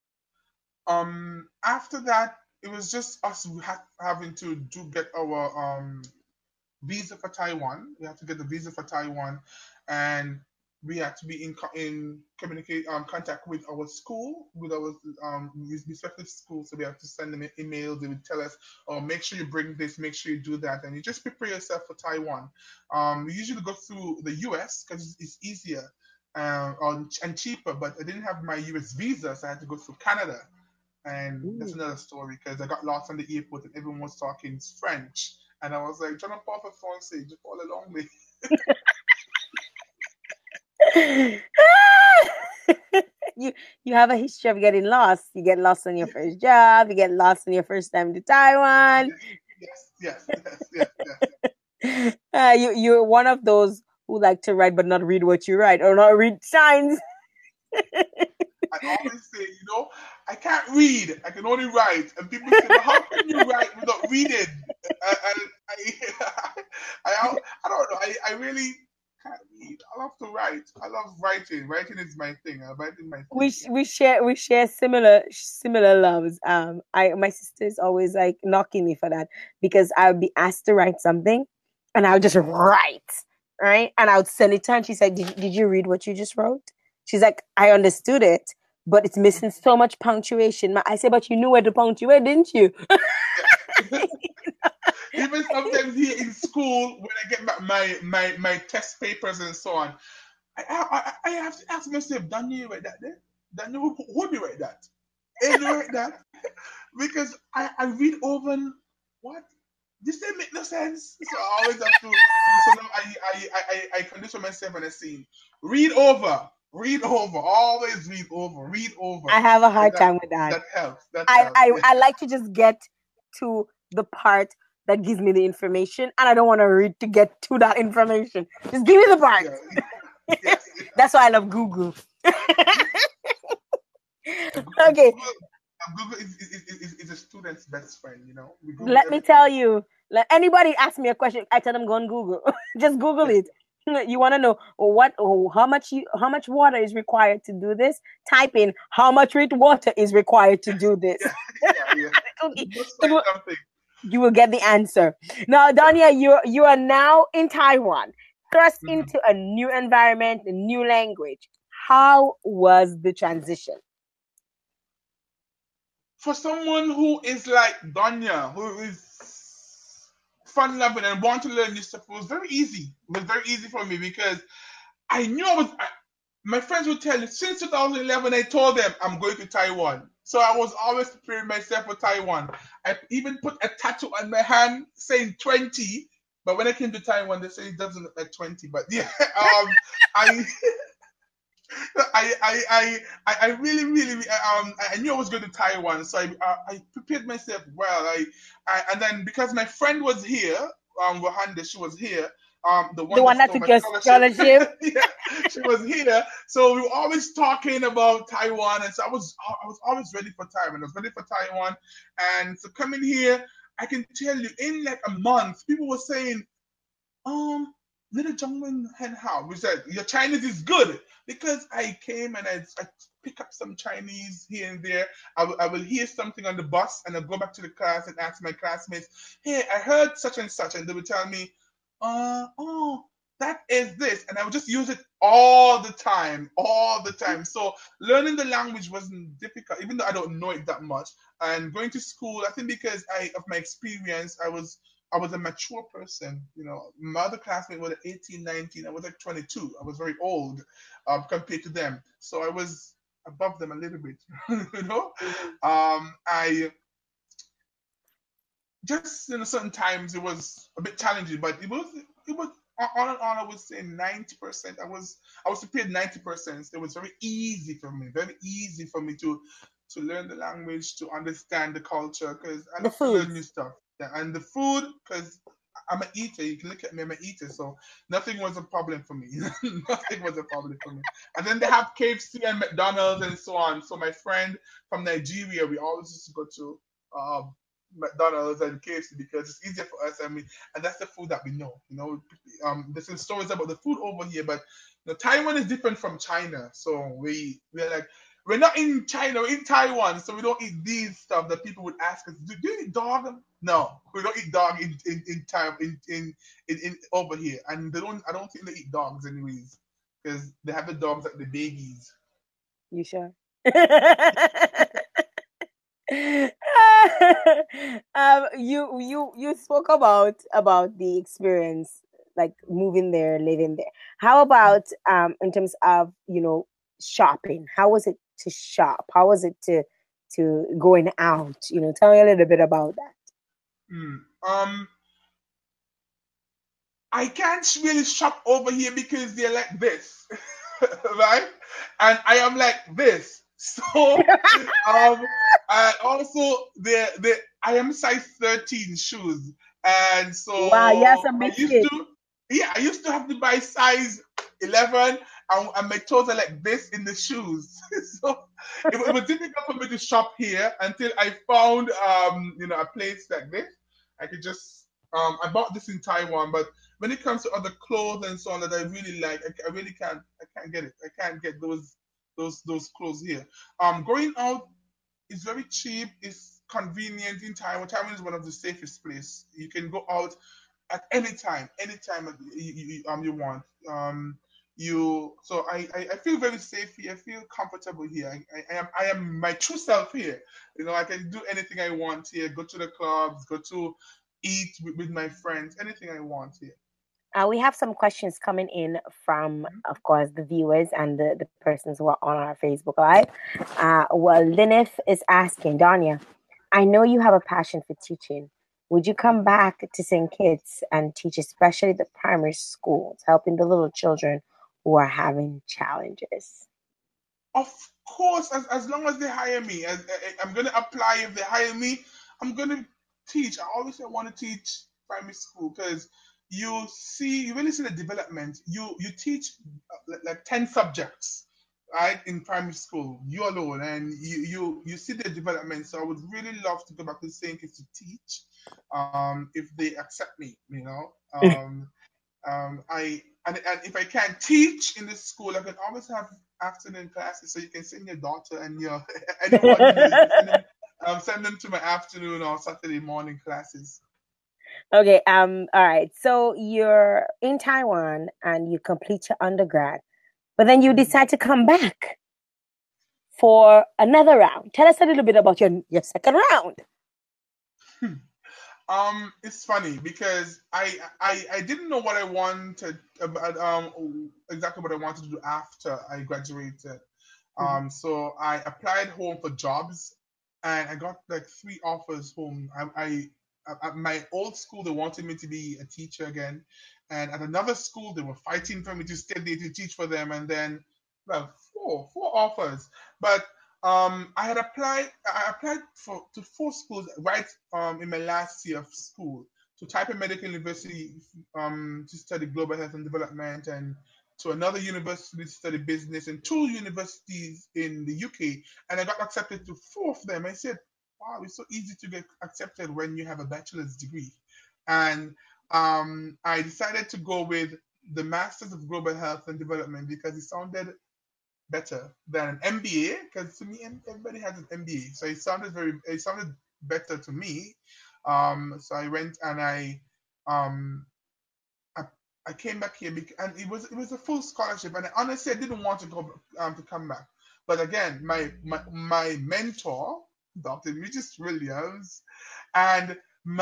[SPEAKER 2] After that, it was just us having to get our visa for Taiwan. We had to get the visa for Taiwan, and we had to be in communicate contact with our school, with our respective schools. So we have to send them an email. They would tell us, "Oh, make sure you bring this, make sure you do that," and you just prepare yourself for Taiwan. We usually go through the U.S. because it's easier and cheaper, but I didn't have my U.S. visa, so I had to go through Canada. And that's
[SPEAKER 1] Ooh.
[SPEAKER 2] another story because I got lost on the airport and everyone was talking French. And I was like, "Je ne parle pas français, je parle l'anglais."
[SPEAKER 1] you you have a history of getting lost. You get lost on your first job. You get lost on your first time to Taiwan.
[SPEAKER 2] Yes, yes, yes, yes, yes.
[SPEAKER 1] You're one of those who like to write but not read what you write or not read signs.
[SPEAKER 2] I always say, I can't read. I can only write. And people say, "Well, how can you write without reading?" I, I don't know. I really can't read. I love to write. I love writing. Writing is my thing. Writing is my
[SPEAKER 1] we
[SPEAKER 2] thing.
[SPEAKER 1] sh- we share we share similar loves. I My sister is always like knocking me for that because I would be asked to write something, and I would just write, right, and I would send it to her. And she said, "Did you read what you just wrote?" She's like, "I understood it, but it's missing so much punctuation." I say, "But you knew where to punctuate, didn't you?"
[SPEAKER 2] Yeah. Even sometimes here in school, when I get my test papers and so on, I have to ask myself, "Daniel, you write that there? Daniel, who do you write that? And you write that?" Because I read over and what? This didn't make no sense. So I always have to. So now I condition myself and I say, read over, always read over,
[SPEAKER 1] I have a
[SPEAKER 2] and
[SPEAKER 1] hard time with that.
[SPEAKER 2] that helps. That
[SPEAKER 1] I,
[SPEAKER 2] helps.
[SPEAKER 1] I
[SPEAKER 2] Yeah.
[SPEAKER 1] I like to just get to the part that gives me the information, and I don't want to read to get to that information. Just give me the part.
[SPEAKER 2] Yeah. Yes.
[SPEAKER 1] That's why I love Google.
[SPEAKER 2] Yeah.
[SPEAKER 1] Okay,
[SPEAKER 2] Google Google is a student's best friend. You know, we Google
[SPEAKER 1] Let me
[SPEAKER 2] everything.
[SPEAKER 1] tell you, like anybody ask me a question, I tell them go on Google. Just Google
[SPEAKER 2] Yes,
[SPEAKER 1] it. You want to know how much water is required to do this? Type in how much water is required to do this.
[SPEAKER 2] yeah, yeah. You must
[SPEAKER 1] It
[SPEAKER 2] find
[SPEAKER 1] will,
[SPEAKER 2] something.
[SPEAKER 1] you will get the answer. Now,
[SPEAKER 2] Yeah.
[SPEAKER 1] Danya, you are now in Taiwan, thrust
[SPEAKER 2] Mhm.
[SPEAKER 1] into a new environment, a new language. How was the transition?
[SPEAKER 2] For someone who is like Danya, who is fun loving and want to learn new stuff, it was very easy. It was very easy for me because I knew my friends would tell you since 2011, I told them I'm going to Taiwan. So I was always preparing myself for Taiwan. I even put a tattoo on my hand saying 20, but when I came to Taiwan, they say it doesn't look like 20. But yeah, I I really, really, I knew I was going to Taiwan, so I prepared myself well. And then because my friend was here, Wahanda, she was here, the
[SPEAKER 1] The
[SPEAKER 2] one
[SPEAKER 1] one
[SPEAKER 2] that
[SPEAKER 1] that
[SPEAKER 2] stole
[SPEAKER 1] took
[SPEAKER 2] my
[SPEAKER 1] your
[SPEAKER 2] scholarship,
[SPEAKER 1] scholarship?
[SPEAKER 2] yeah, she was here. So we were always talking about Taiwan, and so I was always ready for Taiwan. I was ready for Taiwan, and so coming here, I can tell you in like a month, people were saying um, little Jungmin and how we said your Chinese is good because I came and I pick up some Chinese here and there. I will hear something on the bus and I go back to the class and ask my classmates, "Hey, I heard such and such," and they would tell me, oh, that is this," and I would just use it all the time, all the time. So learning the language wasn't difficult, even though I don't know it that much. And going to school, I think because of my experience, I was a mature person. You know, my other classmates were 18, 19. I was like 22. I was very old compared to them. So I was above them a little bit, you know.
[SPEAKER 1] Mhm.
[SPEAKER 2] I just, certain times it was a bit challenging, but it was on and on. I would say 90%. I was prepared 90%. It was very easy for me to learn the language, to understand the culture, because I
[SPEAKER 1] The
[SPEAKER 2] love to learn new
[SPEAKER 1] foods.
[SPEAKER 2] stuff. Yeah, and the food, because I'm an eater. You can look at me, I'm an eater, so nothing was a problem for me. Nothing was a problem for me. And then they have KFC and McDonald's and so on. So my friend from Nigeria, we always used to go to McDonald's and KFC because it's easier for us. I mean, and that's the food that we know. You know, there's some stories about the food over here, but Taiwan is different from China. So we're like we're not in China, we're in Taiwan, so we don't eat these stuff that people would ask us. Do you eat dog? No, we don't eat dog in time in over here, and they don't. I don't think they eat dogs anyways because they have the dogs like the babies.
[SPEAKER 1] You sure? You spoke about the experience, like moving there, living there. How about in terms of shopping? How was it to shop? How was it to going out? Tell me a little bit about that.
[SPEAKER 2] Mm. I can't really shop over here because they're like this, right? And I am like this. So, um, and also I am size 13 shoes, and
[SPEAKER 1] Wow, you have
[SPEAKER 2] so
[SPEAKER 1] some big feet.
[SPEAKER 2] I used to have to buy size 11, and my toes are like this in the shoes. So it was difficult for me to shop here until I found a place like this. I could just I bought this in Taiwan, but when it comes to other clothes and so on that I really like, I really can't get it. I can't get those clothes here. Going out is very cheap. It's convenient in Taiwan. Taiwan is one of the safest place. You can go out at anytime you want. I feel very safe here. I feel comfortable here. I am my true self here. I can do anything I want here. Go to the clubs, go to eat with my friends, anything I want here.
[SPEAKER 1] We have some questions coming in from, of course, the viewers and the persons who are on our Facebook Live. Well, Linif is asking, Danya, I know you have a passion for teaching. Would you come back to St. Kitts and teach, especially the primary schools, helping the little children who are having challenges?
[SPEAKER 2] Of course, as long as they hire me, I'm gonna apply. If they hire me, I'm gonna teach. I always say I want to teach primary school because you really see the development. You teach like 10 subjects. right, in primary school, you alone, and you see the development. So I would really love to go back to St. Kitts to teach, if they accept me, and if I can't teach in this school, I can always have afternoon classes, so you can send your daughter and your anyone send them to my afternoon or Saturday morning classes.
[SPEAKER 1] Okay, all right. So you're in Taiwan and you complete your undergrad, but then you
[SPEAKER 2] Mhm.
[SPEAKER 1] decide to come back for another round. Tell us a little bit about your second round.
[SPEAKER 2] It's funny because I didn't know what I wanted about exactly what I wanted to do after I graduated.
[SPEAKER 1] Mhm.
[SPEAKER 2] So I applied home for jobs, and I got like three offers home. At my old school they wanted me to be a teacher again, and at another school they were fighting for me to stay there to teach for them, and then well four offers, but I applied for to four schools right in my last year of school, to Taipei Medical University to study global health and development, and to another university to study business, and two universities in the UK, and I got accepted to four of them. I said, "Wow, it's so easy to get accepted when you have a bachelor's degree," and I decided to go with the Masters of Global Health and Development because it sounded better than an MBA, because to me everybody has an MBA, so it sounded better to me. So I went and um I, I came back here and it was a full scholarship, and honestly I didn't want to go to come back, but again my mentor, Dr. Regis Williams, and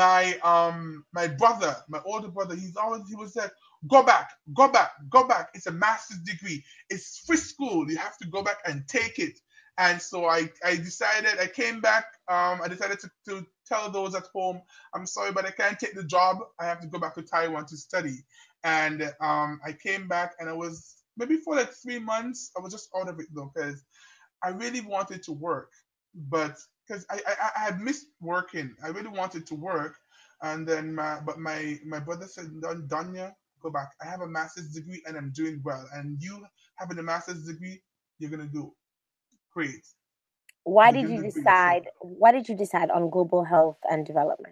[SPEAKER 2] my brother, my older brother, he was like, go back, go back, go back. It's a master's degree. It's free school. You have to go back and take it. And so I decided, I came back. I decided to tell those at home, I'm sorry, but I can't take the job. I have to go back to Taiwan to study. And I came back, and I was maybe for like 3 months. I was just out of it though, because I really wanted to work, but because I had missed working, I really wanted to work, and then my brother said, Danya, go back. I have a master's degree and I'm doing well, and you having a master's degree, you're gonna do great.
[SPEAKER 1] Why
[SPEAKER 2] You're
[SPEAKER 1] did
[SPEAKER 2] gonna
[SPEAKER 1] you
[SPEAKER 2] do great. So
[SPEAKER 1] decide? Why did you decide on global health and development?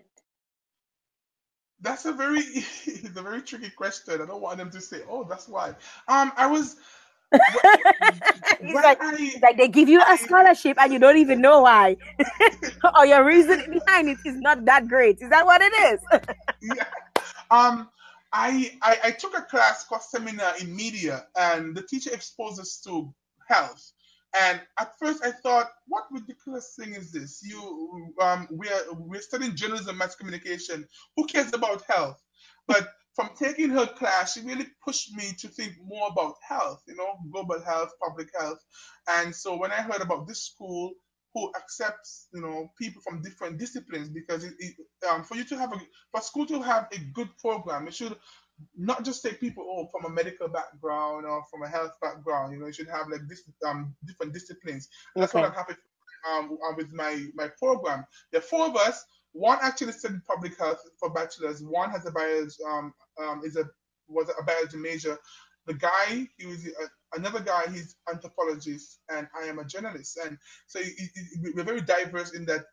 [SPEAKER 2] that's a very it's a very tricky question. I don't want them to say, oh, that's why. I was wh-
[SPEAKER 1] It's
[SPEAKER 2] when
[SPEAKER 1] like it's like they give you a
[SPEAKER 2] I
[SPEAKER 1] scholarship and you don't even know why, or your reason behind it is not that great. Is that what it is?
[SPEAKER 2] yeah. Um, I took a class called Seminar in Media, and the teacher exposed us to health. And at first, I thought, what ridiculous thing is this? We're studying journalism, mass communication. Who cares about health? But from taking her class, she really pushed me to think more about health, global health, public health. And so when I heard about this school who accepts, people from different disciplines, because for you to have for school to have a good program, it should not just take people from a medical background or from a health background. You should have like this different disciplines, and that's what
[SPEAKER 1] Okay.
[SPEAKER 2] I'm happy with my program. There are four of us. One actually studied public health for bachelor's. One has a biology is a was a biology major. The guy, he was another guy. He's anthropologist, and I am a journalist. And so we're very diverse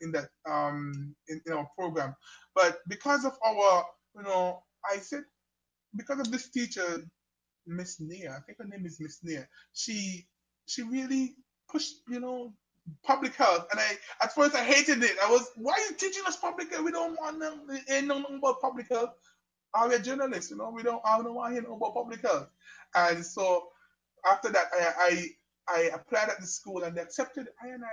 [SPEAKER 2] in our program. But because of our, I said, because of this teacher, Miss Nia, I think her name is Miss Nia. She really pushed, public health, and I at first I hated it. I was, why are you teaching us public health? We don't want them. Ain't no nothing about public health. We're journalists, I don't want to hear about public health. And so after that, I applied at the school, and they accepted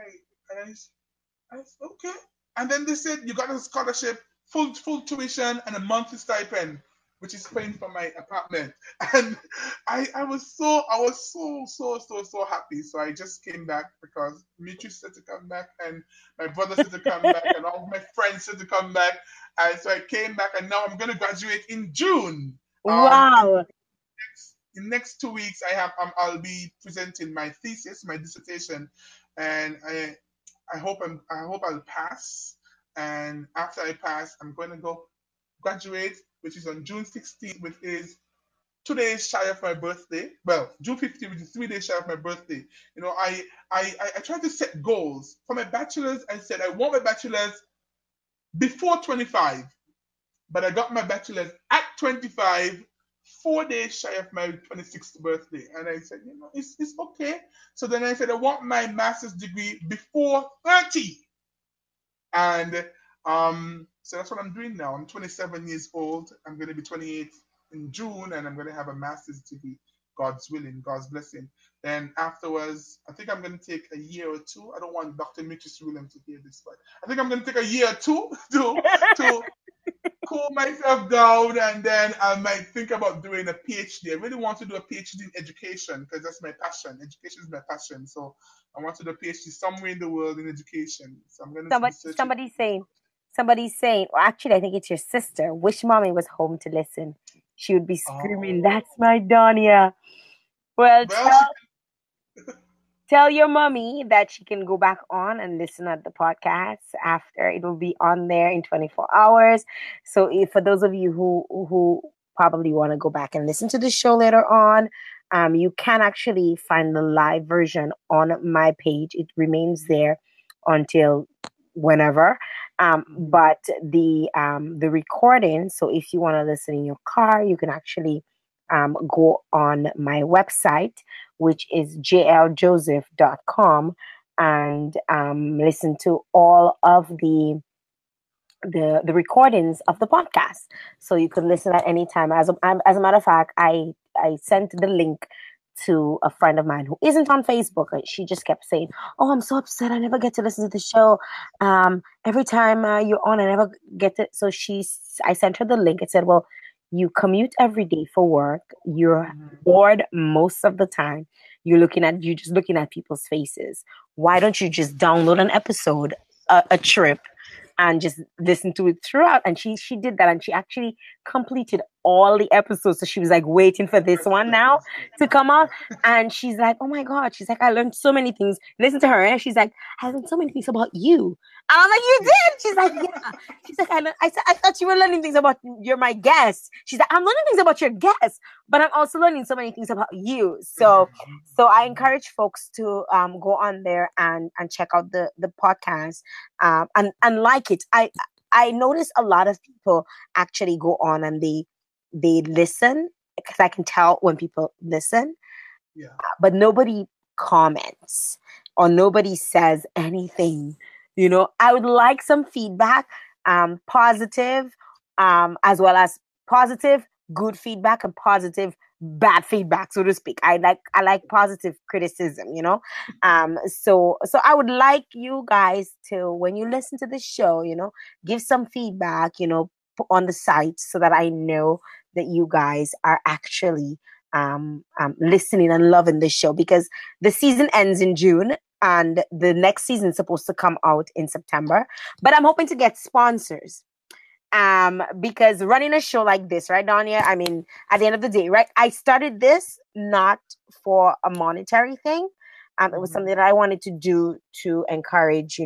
[SPEAKER 2] I said, okay. And then they said, you got a scholarship, full tuition, and a monthly stipend, which is paying for my apartment. And I was so happy. So I just came back because Mitri said to come back, and my brother said to come back, and all my friends said to come back. And so I came back, and now I'm gonna graduate in June.
[SPEAKER 1] Wow.
[SPEAKER 2] In next 2 weeks, I'll be presenting my thesis, my dissertation, and I hope I'll pass. And after I pass, I'm going to go graduate, which is on June 16th, which is 2 days shy of my birthday. Well, June 15th, which is 3 days shy of my birthday. You know, I try to set goals. For my bachelor's, I said I want my bachelor's before 25, but I got my bachelor's at 25, 4 days shy of my 26th birthday. And I said, it's okay. So then I said, I want my master's degree before 30. And so that's what I'm doing now. I'm 27 years old. I'm going to be 28 in June, and I'm going to have a master's degree. God's willing, God's blessing. Then afterwards, I think I'm going to take a year or two. I don't want Dr. Mitchell William to hear this, but I think I'm going to take a year or two to cool myself down, and then I might think about doing a PhD. I really want to do a PhD in education because that's my passion. Education is my passion. So I want to do a PhD somewhere in the world in education. So I'm going to be searching.
[SPEAKER 1] Somebody's saying, well, actually, I think it's your sister. Wish mommy was home to listen. She would be screaming, "That's my Donia." Well, tell your mommy that she can go back on and listen at the podcast after. It will be on there in 24 hours. So for those of you who probably want to go back and listen to the show later on, you can actually find the live version on my page. It remains there until whenever. But the recording, so if you want to listen in your car, you can actually go on my website, which is jljoseph.com, and listen to all of the recordings of the podcast. So you could listen at any time. As a matter of fact, I sent the link to a friend of mine who isn't on Facebook. She just kept saying, "Oh, I'm so upset. I never get to listen to the show. Every time you're on, I never get to." So I sent her the link. It said, "Well, you commute every day for work. You're bored most of the time. You're just looking at people's faces. Why don't you just download an episode, a trip, and just listen to it throughout?" And she did that, and she actually completed all the episodes. So she was like waiting for this one now to come out. And she's like, "Oh my God." She's like, "I learned so many things." Listen to her. And she's like, "I learned so many things about you." And I'm like, "You did?" She's like, "Yeah." She's like, I thought you were learning things about, you're my guest." She's like, "I'm learning things about your guest, but I'm also learning so many things about you." So I encourage folks to go on there and check out the podcast and like it. I notice a lot of people actually go on and they listen, because I can tell when people listen, but nobody comments or nobody says anything. I would like some feedback, positive, as well as positive, good feedback, and positive, bad feedback, so to speak. I like positive criticism, so I would like you guys to, when you listen to the show, give some feedback, on the site, so that I know that you guys are actually listening and loving the show, because the season ends in June and the next season is supposed to come out in September. But I'm hoping to get sponsors. Because running a show like this, right, Donia? I mean, at the end of the day, right? I started this not for a monetary thing. It was something that I wanted to do to encourage,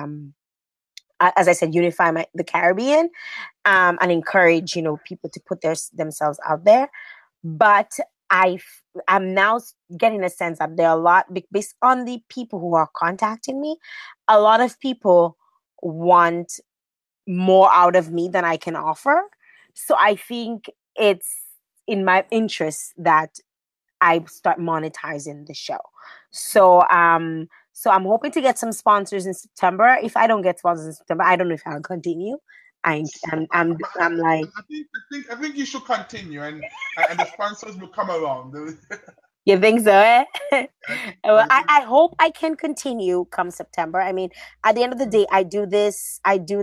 [SPEAKER 1] as I said, unify the Caribbean, and encourage, people to put themselves out there. But I'm now getting a sense that there are a lot, based on the people who are contacting me, a lot of people want more out of me than I can offer. So I think it's in my interest that I start monetizing the show. So I'm hoping to get some sponsors in September. If I don't get sponsors in September, I don't know if I'll continue. I'm like,
[SPEAKER 2] I think you should continue, and the sponsors will come around.
[SPEAKER 1] You think so? Eh? Well, I hope I can continue come September. I mean, at the end of the day, I do this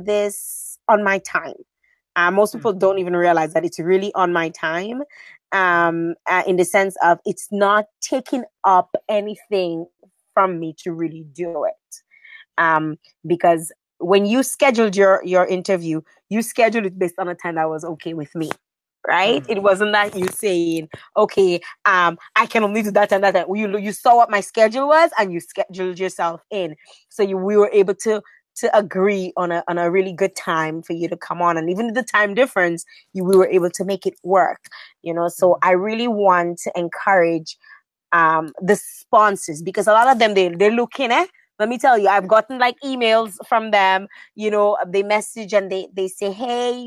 [SPEAKER 1] on my time. Most people don't even realize that it's really on my time. In the sense of, it's not taking up anything from me to really do it. Because when you scheduled your interview, you scheduled it based on a time that was okay with me. Right? It wasn't that you saying, "Okay, I can only do that and that." You saw what my schedule was and you scheduled yourself in. So we were able to to agree on a really good time for you to come on, and even the time difference, we were able to make it work. So I really want to encourage the sponsors, because a lot of them they're looking at. Let me tell you, I've gotten like emails from them. They message and they say, hey,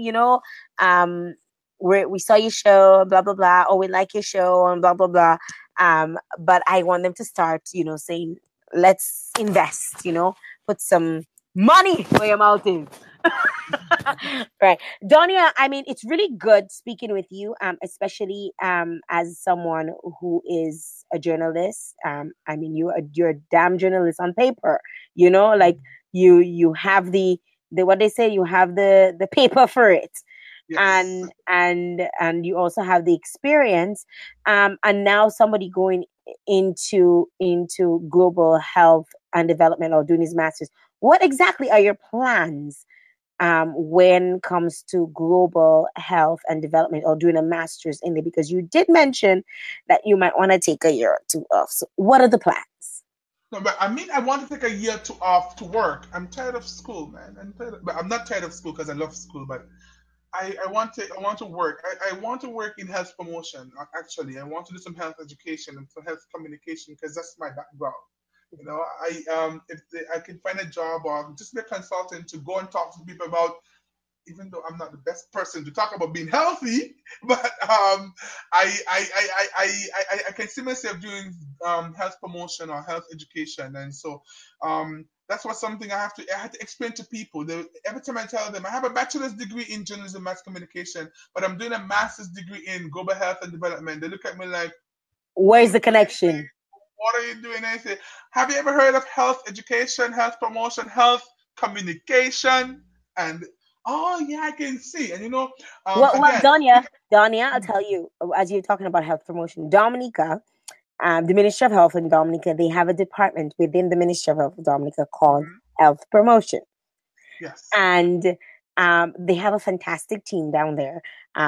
[SPEAKER 1] we saw your show, blah blah blah, or we like your show, and blah blah blah. But I want them to start, saying, let's invest, put some money where your mouth is. Right. Donia, I mean, it's really good speaking with you, especially as someone who is a journalist. I mean, you're a damn journalist on paper, like you have the what they say, you have the paper for it.
[SPEAKER 2] Yes.
[SPEAKER 1] And you also have the experience, and now somebody going into global health and development, or doing his masters. What exactly are your plans when it comes to global health and development, or doing a master's in it? Because you did mention that you might want to take a year or two off. So what are the plans?
[SPEAKER 2] No, but I mean, I want to take a year off to work. I'm tired of school, man. But I'm not tired of school because I love school. But I want to work. I want to work in health promotion. Actually, I want to do some health education and some health communication because that's my background. I can find a job or just be a consultant to go and talk to people about, even though I'm not the best person to talk about being healthy, but I can see myself doing health promotion or health education, and so that's what something I had to explain to people. Every time I tell them I have a bachelor's degree in journalism, mass communication, but I'm doing a master's degree in global health and development, they look at me like,
[SPEAKER 1] where's the connection?
[SPEAKER 2] What are you doing? I say, have you ever heard of health education, health promotion, health communication? And oh yeah, I can see. And
[SPEAKER 1] Well,
[SPEAKER 2] again,
[SPEAKER 1] Donia, I'll tell you, as you're talking about health promotion, Dominica, the Ministry of Health in Dominica, they have a department within the Ministry of Health in Dominica called Health Promotion.
[SPEAKER 2] Yes.
[SPEAKER 1] And they have a fantastic team down there.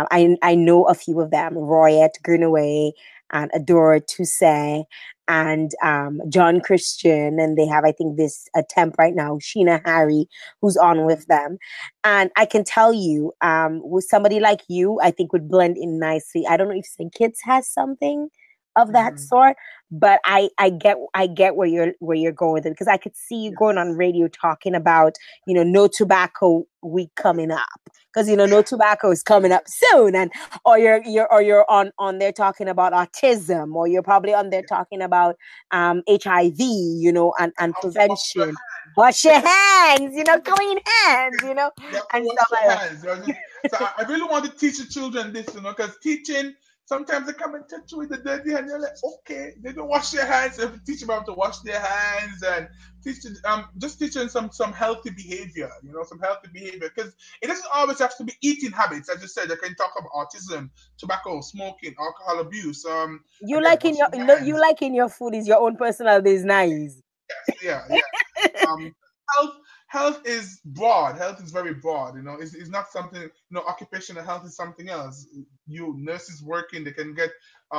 [SPEAKER 1] I know a few of them: Royette Greenaway and Adora Toussaint and John Christian. And they have, I think, this attempt right now, Sheena Harry, who's on with them. And I can tell you, with somebody like you, I think would blend in nicely. I don't know if St. Kitts has something of that sort, but I get where you're going with it, because I could see you going on radio talking about no tobacco week coming up, because no tobacco is coming up soon, and or you're on there talking about autism, or you're probably on there talking about HIV, and prevention. Wash your hands, clean hands,
[SPEAKER 2] You have to
[SPEAKER 1] and
[SPEAKER 2] wash
[SPEAKER 1] stuff
[SPEAKER 2] your
[SPEAKER 1] like that.
[SPEAKER 2] hands. So I really want to teach the children this, because teaching, sometimes they come and touch you with the dirty hand. You're like, okay, they don't wash their hands. So teach them how to wash their hands, and just teaching some healthy behavior. Some healthy behavior, because it doesn't always have to be eating habits. As you said, I can talk about autism, tobacco, smoking, alcohol abuse.
[SPEAKER 1] You
[SPEAKER 2] Again,
[SPEAKER 1] like in
[SPEAKER 2] washing
[SPEAKER 1] your
[SPEAKER 2] your hands.
[SPEAKER 1] you like in your food is your own personal business.
[SPEAKER 2] Yes, yeah. Um, health is broad. Health is very broad. It's not something. Occupational health is something else. You nurses working, they can get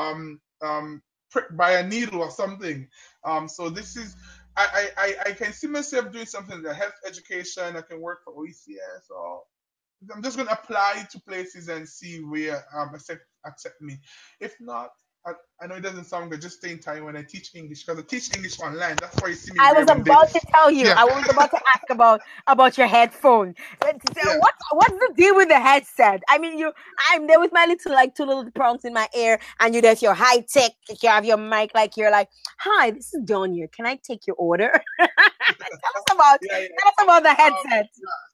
[SPEAKER 2] pricked by a needle or something. So this is. I can see myself doing something like health education. I can work for OECS, or I'm just going to apply to places and see where accept me. If not, I know it doesn't sound good. Just stay in time when I teach English, because I teach English online. That's why you see me
[SPEAKER 1] I was
[SPEAKER 2] wearing
[SPEAKER 1] about to
[SPEAKER 2] this.
[SPEAKER 1] tell you.
[SPEAKER 2] Yeah,
[SPEAKER 1] I was about to ask about your headphone.
[SPEAKER 2] yeah,
[SPEAKER 1] What's the deal with the headset? I mean, I'm there with my two little prongs in my ear, and you're there with your high tech. You have your mic, like you're like, "Hi, this is Donia. Can I take your order?"
[SPEAKER 2] yeah, yeah.
[SPEAKER 1] Tell us about the headset.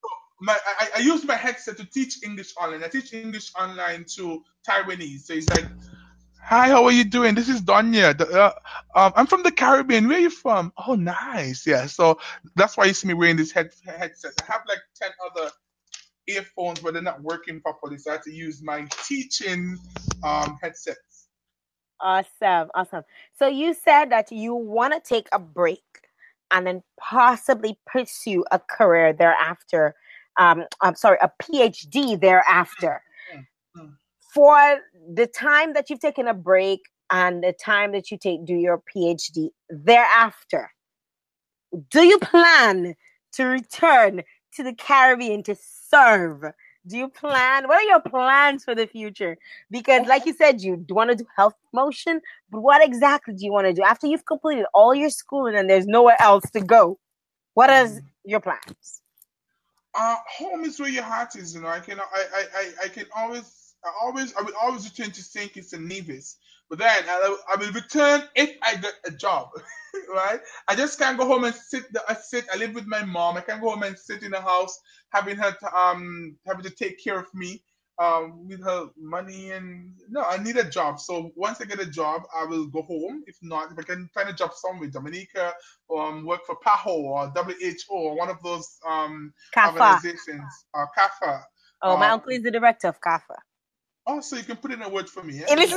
[SPEAKER 2] I use my headset to teach English online. I teach English online to Taiwanese. So it's like, hi, how are you doing? This is Donya. I'm from the Caribbean. Where are you from? Oh, nice. Yeah. So that's why you see me wearing this headset. I have like 10 other earphones, but they're not working properly. So I have to use my teaching headsets.
[SPEAKER 1] Awesome. So you said that you want to take a break and then possibly pursue a career thereafter. I'm sorry, a PhD thereafter.
[SPEAKER 2] Mm.
[SPEAKER 1] For the time that you've taken a break and the time that you do your PhD thereafter, do you plan to return to the Caribbean to serve? Do you plan? What are your plans for the future? Because, like you said, you want to do health promotion, but what exactly do you want to do after you've completed all your schooling and there's nowhere else to go? What is your plans?
[SPEAKER 2] Home is where your heart is. I can I will always return to St. Kitts and Nevis. But then I will return if I get a job, right? I just can't go home and sit. I live with my mom. I can't go home and sit in the house having to take care of me with her money. And no, I need a job. So once I get a job, I will go home. If not, if I can find a job somewhere, Dominica, or work for PAHO or WHO or one of those
[SPEAKER 1] CAFA.
[SPEAKER 2] organizations, CAFA.
[SPEAKER 1] Oh, my uncle is the director of CAFA.
[SPEAKER 2] Oh, so you can put in a word for me, yeah?
[SPEAKER 1] You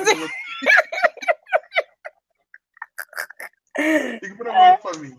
[SPEAKER 2] can put a word for me.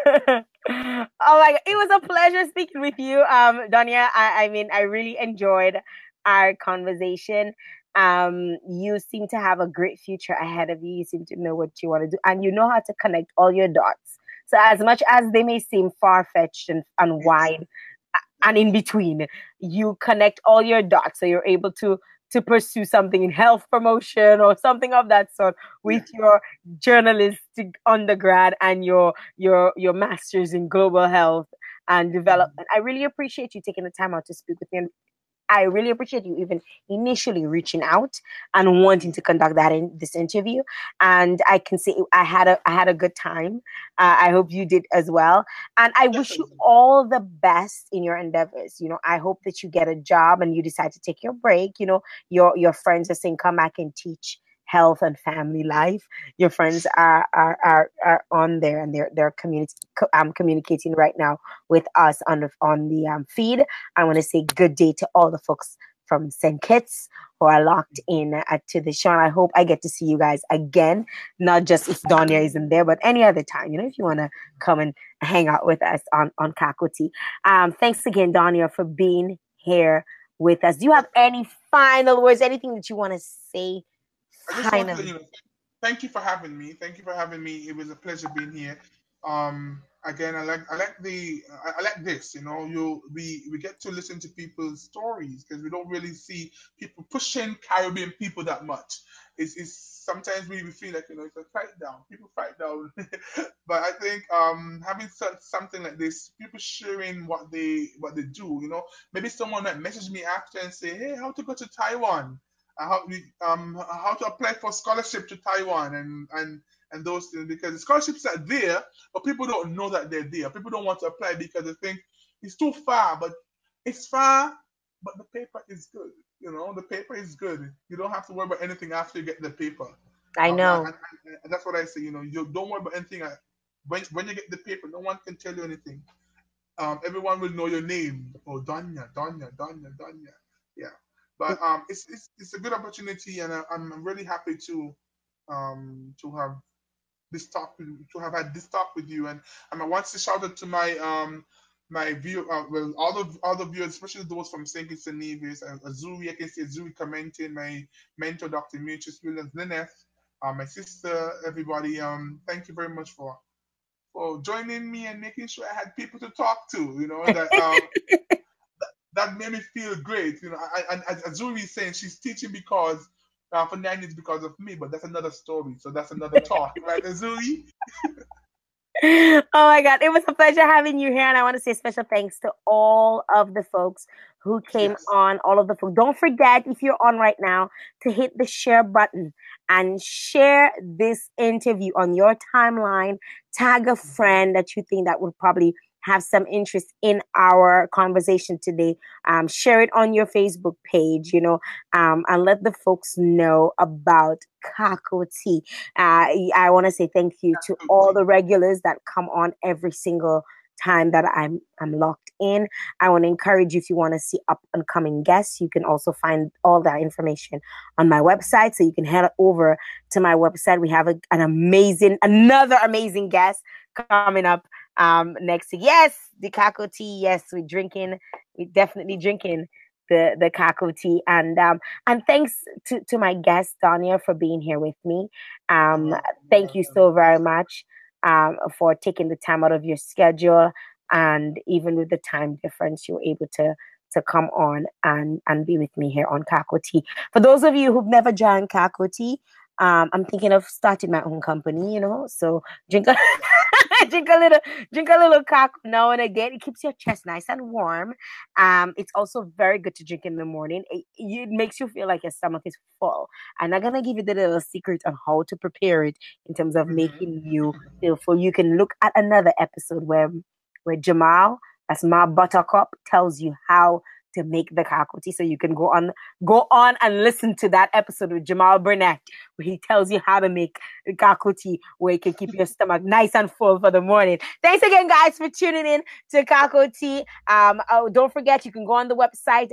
[SPEAKER 1] Oh my God, it was a pleasure speaking with you, Donya. I mean, I really enjoyed our conversation. You seem to have a great future ahead of you. You seem to know what you want to do, and you know how to connect all your dots. So, as much as they may seem far fetched and wide and in between, you connect all your dots, so you're able to pursue something in health promotion or something of that sort with your journalistic undergrad and your master's in global health and development. I really appreciate you taking the time out to speak with me. And I really appreciate you even initially reaching out and wanting to conduct this interview. And I can say I had a good time. I hope you did as well. And I wish you all the best in your endeavors. You know, I hope that you get a job and you decide to take your break. You know, your friends are saying come back and teach health and family life. Your friends are on there and they're communicating right now with us on the feed. I want to say good day to all the folks from St. Kitts who are locked in to the show. And I hope I get to see you guys again, not just if Donya isn't there, but any other time. You know, if you want to come and hang out with us on Kakoti. Thanks again, Donya, for being here with us. Do you have any final words? Anything that you want to say?
[SPEAKER 2] I just want to, thank you for having me. Thank you for having me. It was a pleasure being here. Again, I like this. You know, we get to listen to people's stories because we don't really see people pushing Caribbean people that much. It's sometimes we feel like it's a fight down. People fight down, but I think having something like this, people sharing what they do. You know, maybe someone might message me after and say, "Hey, how to go to Taiwan." How to apply for scholarship to Taiwan and those things, because the scholarships are there, but people don't know that they're there. People don't want to apply because they think it's too far, but it's far, but the paper is good. You know, the paper is good. You don't have to worry about anything after you get the paper.
[SPEAKER 1] I know.
[SPEAKER 2] And that's what I say. You know, you don't worry about anything. When you get the paper, no one can tell you anything. Everyone will know your name. Oh, Donya. Yeah. But it's a good opportunity, and I'm really happy to have to have had this talk with you. And I want to shout out to my view, well, all the viewers, especially those from St. Kitts and Nevis, and Azuri. I can see Azuri commenting, my mentor, Dr. Beatrice Williams Lineth, my sister, everybody. Thank you very much for joining me and making sure I had people to talk to. You know that. That made me feel great. You know, and as Azuri is saying, she's teaching because for 9 years because of me, but that's another story. So that's another talk, right, Azuri?
[SPEAKER 1] Oh my God, it was a pleasure having you here, and I want to say special thanks to all of the folks who came on. All of the folks. Don't forget, if you're on right now, to hit the share button and share this interview on your timeline. Tag a friend that you think that would probably have some interest in our conversation today. Share it on your Facebook page, and let the folks know about Kakoti. I want to say thank you to all the regulars that come on every single time that I'm locked in. I want to encourage you, if you want to see up and coming guests, you can also find all that information on my website. So you can head over to my website. We have another amazing guest coming up next week. Yes, the Kakoti. Yes, we're definitely drinking the Kakoti. And thanks to my guest Donya for being here with me. Thank you so very much for taking the time out of your schedule And even with the time difference, you're able to come on and be with me here on Kako Tea. For those of you who've never joined Kako Tea, I'm thinking of starting my own company, so drink a drink a little cock now and again. It keeps your chest nice and warm. It's also very good to drink in the morning. It makes you feel like your stomach is full. I'm not gonna give you the little secret on how to prepare it in terms of making you feel full. You can look at another episode where Jamal, that's my buttercup, tells you how to make the Kako Tea. So you can go on and listen to that episode with Jamal Burnett, where he tells you how to make the Kako Tea, where you can keep your stomach nice and full for the morning. Thanks again, guys, for tuning in to Kako Tea. Don't forget, you can go on the website,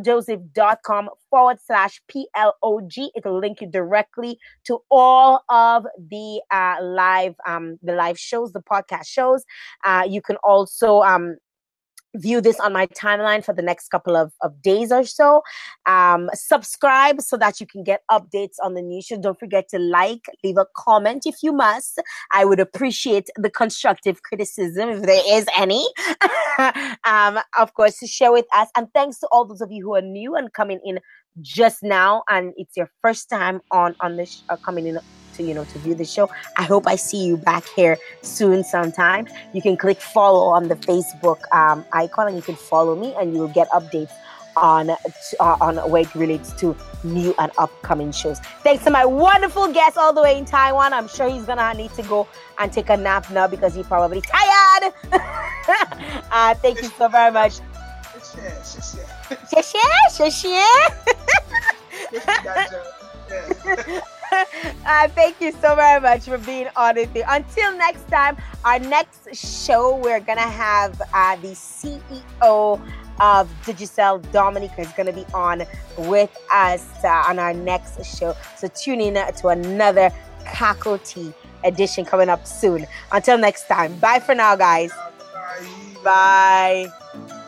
[SPEAKER 1] jljoseph.com/PLOG. It'll link you directly to all of the live shows, the podcast shows. You can also view this on my timeline for the next couple of days or so. Subscribe so that you can get updates on the new show. Don't forget to leave a comment if you must. I would appreciate the constructive criticism if there is any. Of course, to share with us. And thanks to all those of you who are new and coming in just now, and it's your first time on this coming in to view the show. I hope I see you back here soon sometime. You can click follow on the Facebook icon, and you can follow me, and you'll get updates on where it relates to new and upcoming shows. Thanks to my wonderful guest all the way in Taiwan. I'm sure he's gonna need to go and take a nap now because he's probably tired. Thank you so very much. Thank you so very much for being on with me. Until next time, our next show, we're gonna have the CEO of Digicel, Dominic, is gonna be on with us on our next show. So tune in to another Kako Tea edition coming up soon. Until next time, bye for now, guys. Bye.